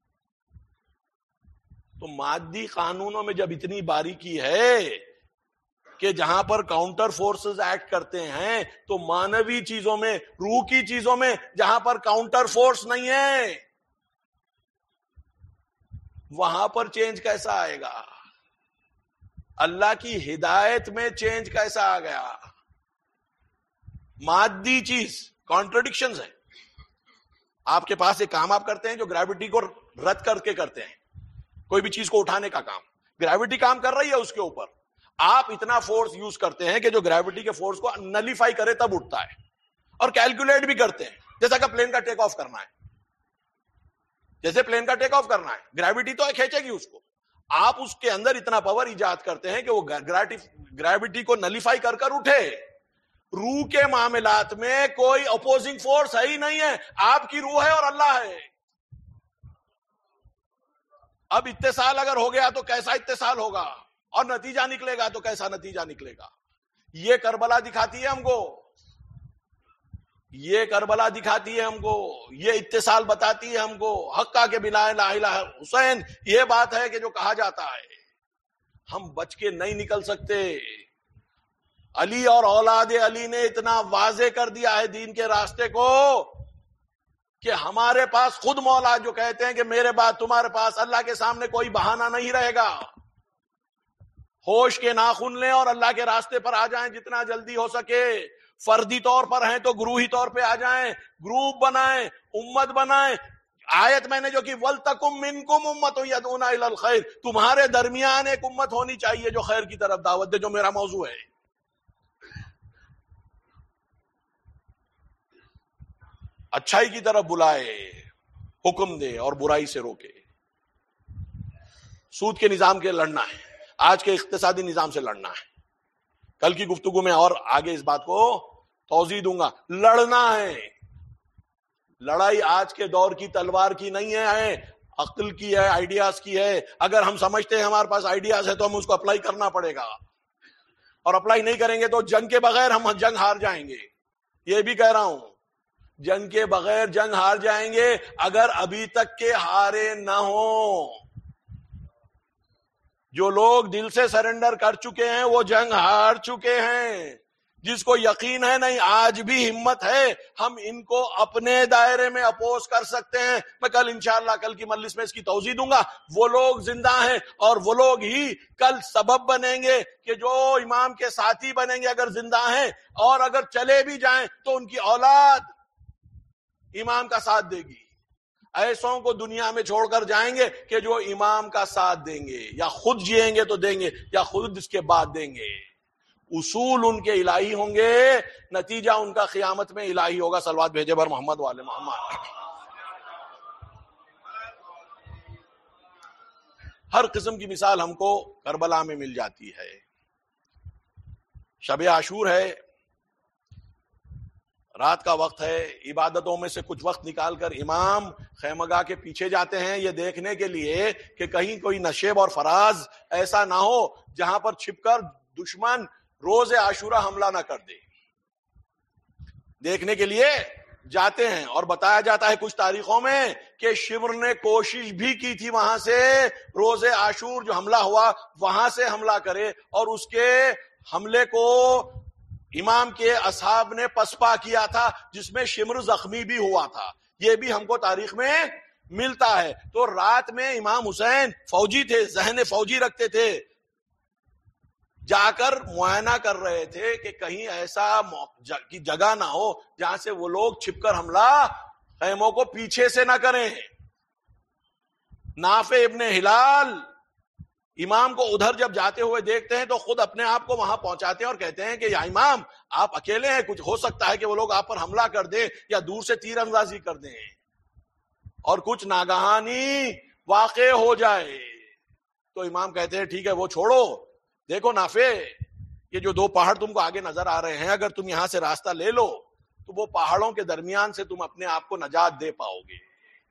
S1: تو مادی قانونوں میں جب اتنی باریکی ہے کہ جہاں پر کاؤنٹر فورسز ایکٹ کرتے ہیں، تو مانوی چیزوں میں، روح کی چیزوں میں جہاں پر کاؤنٹر فورس نہیں ہے، وہاں پر چینج کیسا آئے گا؟ اللہ کی ہدایت میں چینج کیسا آ گیا؟ مادی چیز، کانٹرڈکشنز ہیں. آپ کے پاس ایک کام آپ کرتے ہیں جو گریوٹی کو رد کر کے کرتے ہیں، کوئی بھی چیز کو اٹھانے کا کام، گریوٹی کام کر رہی ہے اس کے اوپر، آپ اتنا فورس یوز کرتے ہیں کہ جو گریوٹی کے فورس کو نلیفائی کرے تب اٹھتا ہے، اور کیلکولیٹ بھی کرتے ہیں. جیسا کہ پلین کا ٹیک آف کرنا ہے، جیسے پلین کا ٹیک آف کرنا ہے، گریوٹی تو کھینچے گی اس کو، آپ اس کے اندر اتنا پاور ایجاد کرتے ہیں کہ وہ گریوٹی کو نلیفائی کر کر اٹھے. روح کے معاملات میں کوئی اپوزنگ فورس ہے ہی نہیں ہے، آپ کی روح ہے اور اللہ ہے. اب اتصال اگر ہو گیا تو کیسا اتصال ہوگا، اور نتیجہ نکلے گا تو کیسا نتیجہ نکلے گا. یہ کربلا دکھاتی ہے ہم کو، یہ کربلا دکھاتی ہے ہم کو، یہ اتصال بتاتی ہے ہم کو. حقہ کے بلا لا الہ حسین، یہ بات ہے کہ جو کہا جاتا ہے، ہم بچ کے نہیں نکل سکتے. علی اور اولاد علی نے اتنا واضح کر دیا ہے دین کے راستے کو کہ ہمارے پاس خود مولا جو کہتے ہیں کہ میرے بعد تمہارے پاس اللہ کے سامنے کوئی بہانہ نہیں رہے گا. ہوش کے ناخن لیں اور اللہ کے راستے پر آ جائیں جتنا جلدی ہو سکے. فردی طور پر ہیں تو گروہی طور پہ آ جائیں، گروپ بنائیں، امت بنائیں. آیت میں نے جو کہ وَلْتَكُمْ مِنْكُمْ أُمَّةٌ يَدْعُونَ إِلَى الْخَيْرِ، تمہارے درمیان ایک امت ہونی چاہیے جو خیر کی طرف دعوت دے، جو میرا موضوع ہے. اچھائی کی طرف بلائے، حکم دے اور برائی سے روکے. سود کے نظام کے لڑنا ہے، آج کے اقتصادی نظام سے لڑنا ہے. کل کی گفتگو میں اور آگے اس بات کو توضیح دوں گا. لڑنا ہے. لڑائی آج کے دور کی تلوار کی نہیں ہے، عقل کی ہے، آئیڈیاز کی ہے. اگر ہم سمجھتے ہیں ہمارے پاس آئیڈیاز ہے تو ہم اس کو اپلائی کرنا پڑے گا، اور اپلائی نہیں کریں گے تو جنگ کے بغیر ہم جنگ ہار جائیں گے. یہ بھی کہہ رہا ہوں، جنگ کے بغیر جنگ ہار جائیں گے اگر ابھی تک کے ہارے نہ ہوں. جو لوگ دل سے سرنڈر کر چکے ہیں وہ جنگ ہار چکے ہیں. جس کو یقین ہے نہیں آج بھی ہمت ہے، ہم ان کو اپنے دائرے میں اپوز کر سکتے ہیں. میں کل انشاءاللہ کل کی مجلس میں اس کی توضیح دوں گا. وہ لوگ زندہ ہیں اور وہ لوگ ہی کل سبب بنیں گے کہ جو امام کے ساتھی بنیں گے اگر زندہ ہیں، اور اگر چلے بھی جائیں تو ان کی اولاد امام کا ساتھ دے گی. ایسوں کو دنیا میں چھوڑ کر جائیں گے کہ جو امام کا ساتھ دیں گے، یا خود جیئیں گے تو دیں گے یا خود اس کے بعد دیں گے. اصول ان کے الہی ہوں گے، نتیجہ ان کا قیامت میں الہی ہوگا. صلوات بھیجے بر محمد والے محمد. ہر قسم کی مثال ہم کو کربلا میں مل جاتی ہے. شب عاشور ہے، رات کا وقت ہے، عبادتوں میں سے کچھ وقت نکال کر امام خیمگاہ کے پیچھے جاتے ہیں یہ دیکھنے کے لیے کہ کہیں کوئی نشیب اور فراز ایسا نہ ہو جہاں پر چھپ کر دشمن روز عاشورہ حملہ نہ کر دے. دیکھنے کے لیے جاتے ہیں، اور بتایا جاتا ہے کچھ تاریخوں میں کہ شمر نے کوشش بھی کی تھی وہاں سے روز عاشور جو حملہ ہوا وہاں سے حملہ کرے، اور اس کے حملے کو امام کے اصحاب نے پسپا کیا تھا جس میں شمر زخمی بھی ہوا تھا. یہ بھی ہم کو تاریخ میں ملتا ہے. تو رات میں امام حسین فوجی تھے، ذہن فوجی رکھتے تھے، جا کر معائنہ کر رہے تھے کہ کہیں ایسا کی جگہ نہ ہو جہاں سے وہ لوگ چھپ کر حملہ خیموں کو پیچھے سے نہ کریں. نافع ابن ہلال امام کو ادھر جب جاتے ہوئے دیکھتے ہیں تو خود اپنے آپ کو وہاں پہنچاتے ہیں اور کہتے ہیں کہ یا امام آپ اکیلے ہیں، کچھ ہو سکتا ہے کہ وہ لوگ آپ پر حملہ کر دیں یا دور سے تیر اندازی کر دیں اور کچھ ناگہانی واقع ہو جائے. تو امام کہتے ہیں ٹھیک ہے وہ چھوڑو، دیکھو نافع یہ جو دو پہاڑ تم کو آگے نظر آ رہے ہیں اگر تم یہاں سے راستہ لے لو تو وہ پہاڑوں کے درمیان سے تم اپنے آپ کو نجات دے پاؤ گے.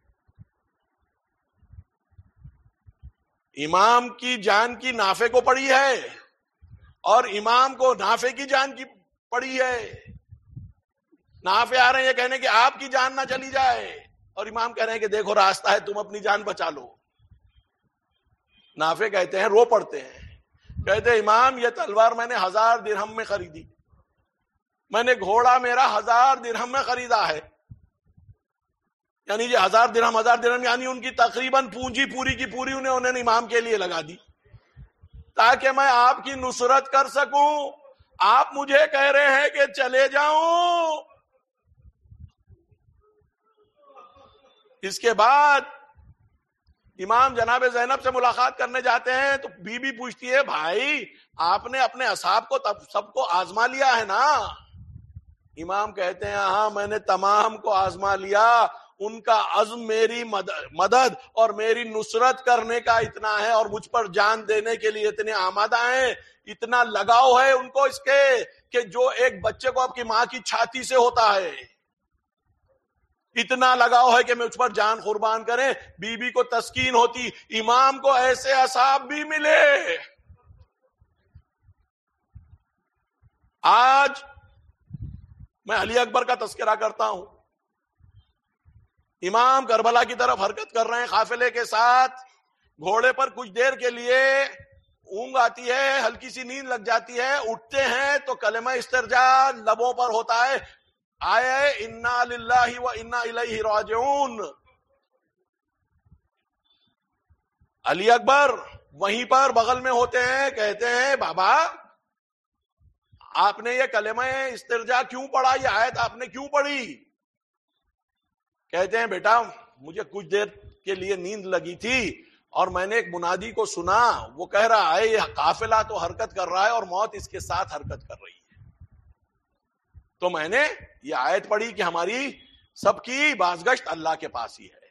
S1: امام کی جان کی نافع کو پڑی ہے اور امام کو نافع کی جان کی پڑی ہے. نافع آ رہے ہیں یہ کہنے کہ آپ کی جان نہ چلی جائے، اور امام کہہ رہے ہیں کہ دیکھو راستہ ہے، تم اپنی جان بچا لو. نافع کہتے ہیں، رو پڑتے ہیں، کہتے ہیں امام یہ تلوار میں نے ہزار درہم میں خریدی، میں نے گھوڑا میرا ہزار درہم میں خریدا ہے. یعنی یہ ہزار درہم ہزار درہم یعنی ان کی تقریباً پونجی پوری کی پوری انہیں انہوں نے امام کے لیے لگا دی. تاکہ میں آپ کی نصرت کر سکوں. آپ مجھے کہہ رہے ہیں کہ چلے جاؤں. اس کے بعد امام جناب زینب سے ملاقات کرنے جاتے ہیں تو بی بی پوچھتی ہے بھائی آپ نے اپنے اصحاب کو سب کو آزما لیا ہے نا؟ امام کہتے ہیں ہاں میں نے تمام کو آزما لیا. ان کا عزم میری مدد اور میری نصرت کرنے کا اتنا ہے اور مجھ پر جان دینے کے لیے اتنے آمادہ ہیں, اتنا لگاؤ ہے ان کو اس کے کہ جو ایک بچے کو آپ کی ماں کی چھاتی سے ہوتا ہے, اتنا لگاؤ ہے کہ مجھ پر جان قربان کریں. بی بی کو تسکین ہوتی. امام کو ایسے اصحاب بھی ملے. آج میں علی اکبر کا تذکرہ کرتا ہوں. امام کربلا کی طرف حرکت کر رہے ہیں قافلے کے ساتھ. گھوڑے پر کچھ دیر کے لیے اونگ آتی ہے, ہلکی سی نیند لگ جاتی ہے. اٹھتے ہیں تو کلمہ استرجا لبوں پر ہوتا ہے, آئے انا للہ و انا الیہ راجعون. علی اکبر وہیں پر بغل میں ہوتے ہیں, کہتے ہیں بابا آپ نے یہ کلمہ استرجا کیوں پڑھا, یہ آیت آپ نے کیوں پڑھی؟ کہتے ہیں بیٹا مجھے کچھ دیر کے لیے نیند لگی تھی اور میں نے ایک منادی کو سنا, وہ کہہ رہا ہے یہ قافلہ تو حرکت کر رہا ہے اور موت اس کے ساتھ حرکت کر رہی ہے, تو میں نے یہ آیت پڑھی کہ ہماری سب کی بازگشت اللہ کے پاس ہی ہے.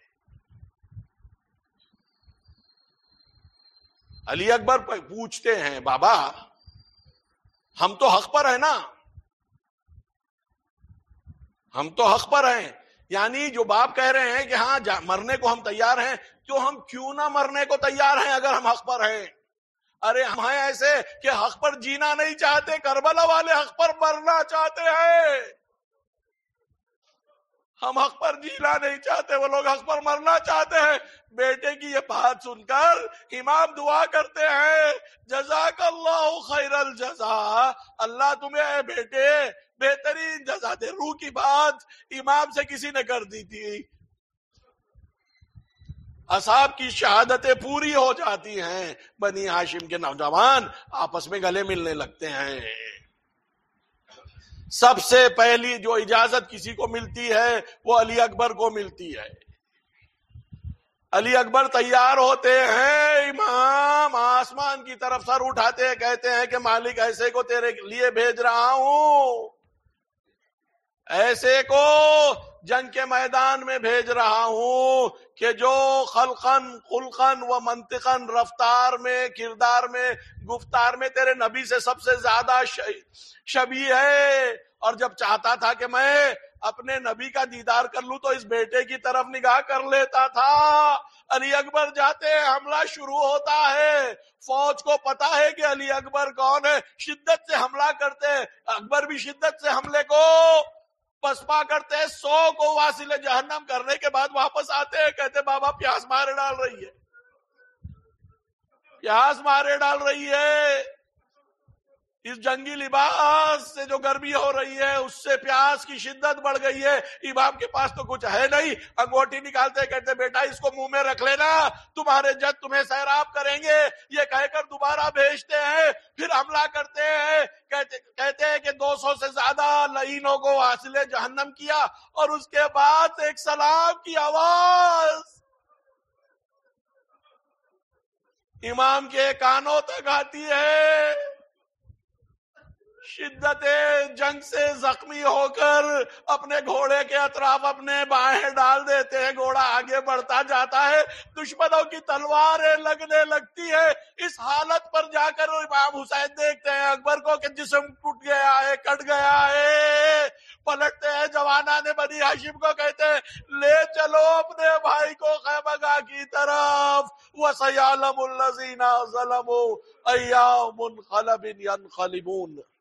S1: علی اکبر پوچھتے ہیں بابا ہم تو حق پر ہیں نا, ہم تو حق پر ہیں, یعنی جو باپ کہہ رہے ہیں کہ ہاں مرنے کو ہم تیار ہیں, تو ہم کیوں نہ مرنے کو تیار ہیں اگر ہم حق پر ہیں؟ ارے ہم ہیں ایسے کہ حق پر جینا نہیں چاہتے, کربلا والے حق پر مرنا چاہتے ہیں. ہم حق پر جینا نہیں چاہتے, وہ لوگ حق پر مرنا چاہتے ہیں. بیٹے کی یہ بات سن کر امام دعا کرتے ہیں جزاک اللہ خیر الجزا, اللہ تمہیں اے بیٹے بہترین جزا دے. روح کی بات امام سے کسی نے کر دی تھی. اصحاب کی شہادتیں پوری ہو جاتی ہیں, بنی ہاشم کے نوجوان آپس میں گلے ملنے لگتے ہیں. سب سے پہلی جو اجازت کسی کو ملتی ہے وہ علی اکبر کو ملتی ہے. علی اکبر تیار ہوتے ہیں, امام آسمان کی طرف سر اٹھاتے ہیں, کہتے ہیں کہ مالک ایسے کو تیرے لیے بھیج رہا ہوں, ایسے کو جنگ کے میدان میں بھیج رہا ہوں کہ جو خلقن خلقن و منطقن رفتار میں, کردار میں, گفتار میں تیرے نبی سے سب سے زیادہ شبیہ ہے. اور جب چاہتا تھا کہ میں اپنے نبی کا دیدار کر لوں تو اس بیٹے کی طرف نگاہ کر لیتا تھا. علی اکبر جاتے ہیں, حملہ شروع ہوتا ہے. فوج کو پتا ہے کہ علی اکبر کون ہے, شدت سے حملہ کرتے ہیں. اکبر بھی شدت سے حملے کو پسپا کرتے ہیں. سو کو واصل جہنم کرنے کے بعد واپس آتے ہیں, کہتے بابا پیاس مارے ڈال رہی ہے, پیاس مارے ڈال رہی ہے. اس جنگی لباس سے جو گرمی ہو رہی ہے اس سے پیاس کی شدت بڑھ گئی ہے. امام کے پاس تو کچھ ہے نہیں, انگوٹھی نکالتے کہتے بیٹا اس کو منہ میں رکھ لینا, تمہارے جد تمہیں سیراب کریں گے. یہ کہہ کر دوبارہ بھیجتے ہیں, پھر حملہ کرتے ہیں. کہتے, کہتے ہیں کہ دو سو سے زیادہ لعینوں کو حاصل جہنم کیا, اور اس کے بعد ایک سلام کی آواز امام کے کانوں تک آتی ہے. شدت جنگ سے زخمی ہو کر اپنے گھوڑے کے اطراف اپنے بائیں ڈال دیتے ہیں. گھوڑا آگے بڑھتا جاتا ہے, دشمنوں کی تلواریں لگنے لگتی ہے. اس حالت پر جا کر امام حسین دیکھتے ہیں اکبر کو کہ جسم ٹوٹ گیا ہے, کٹ گیا ہے. پلٹتے ہیں جوانان بنی ہاشم کو, کہتے ہیں لے چلو اپنے بھائی کو خیمگاہ کی طرف. وَسَيَعْلَمُ الَّذِينَ ظَلَمُوا أَيَّ مُنْقَلَبٍ يَنْقَلِبُونَ.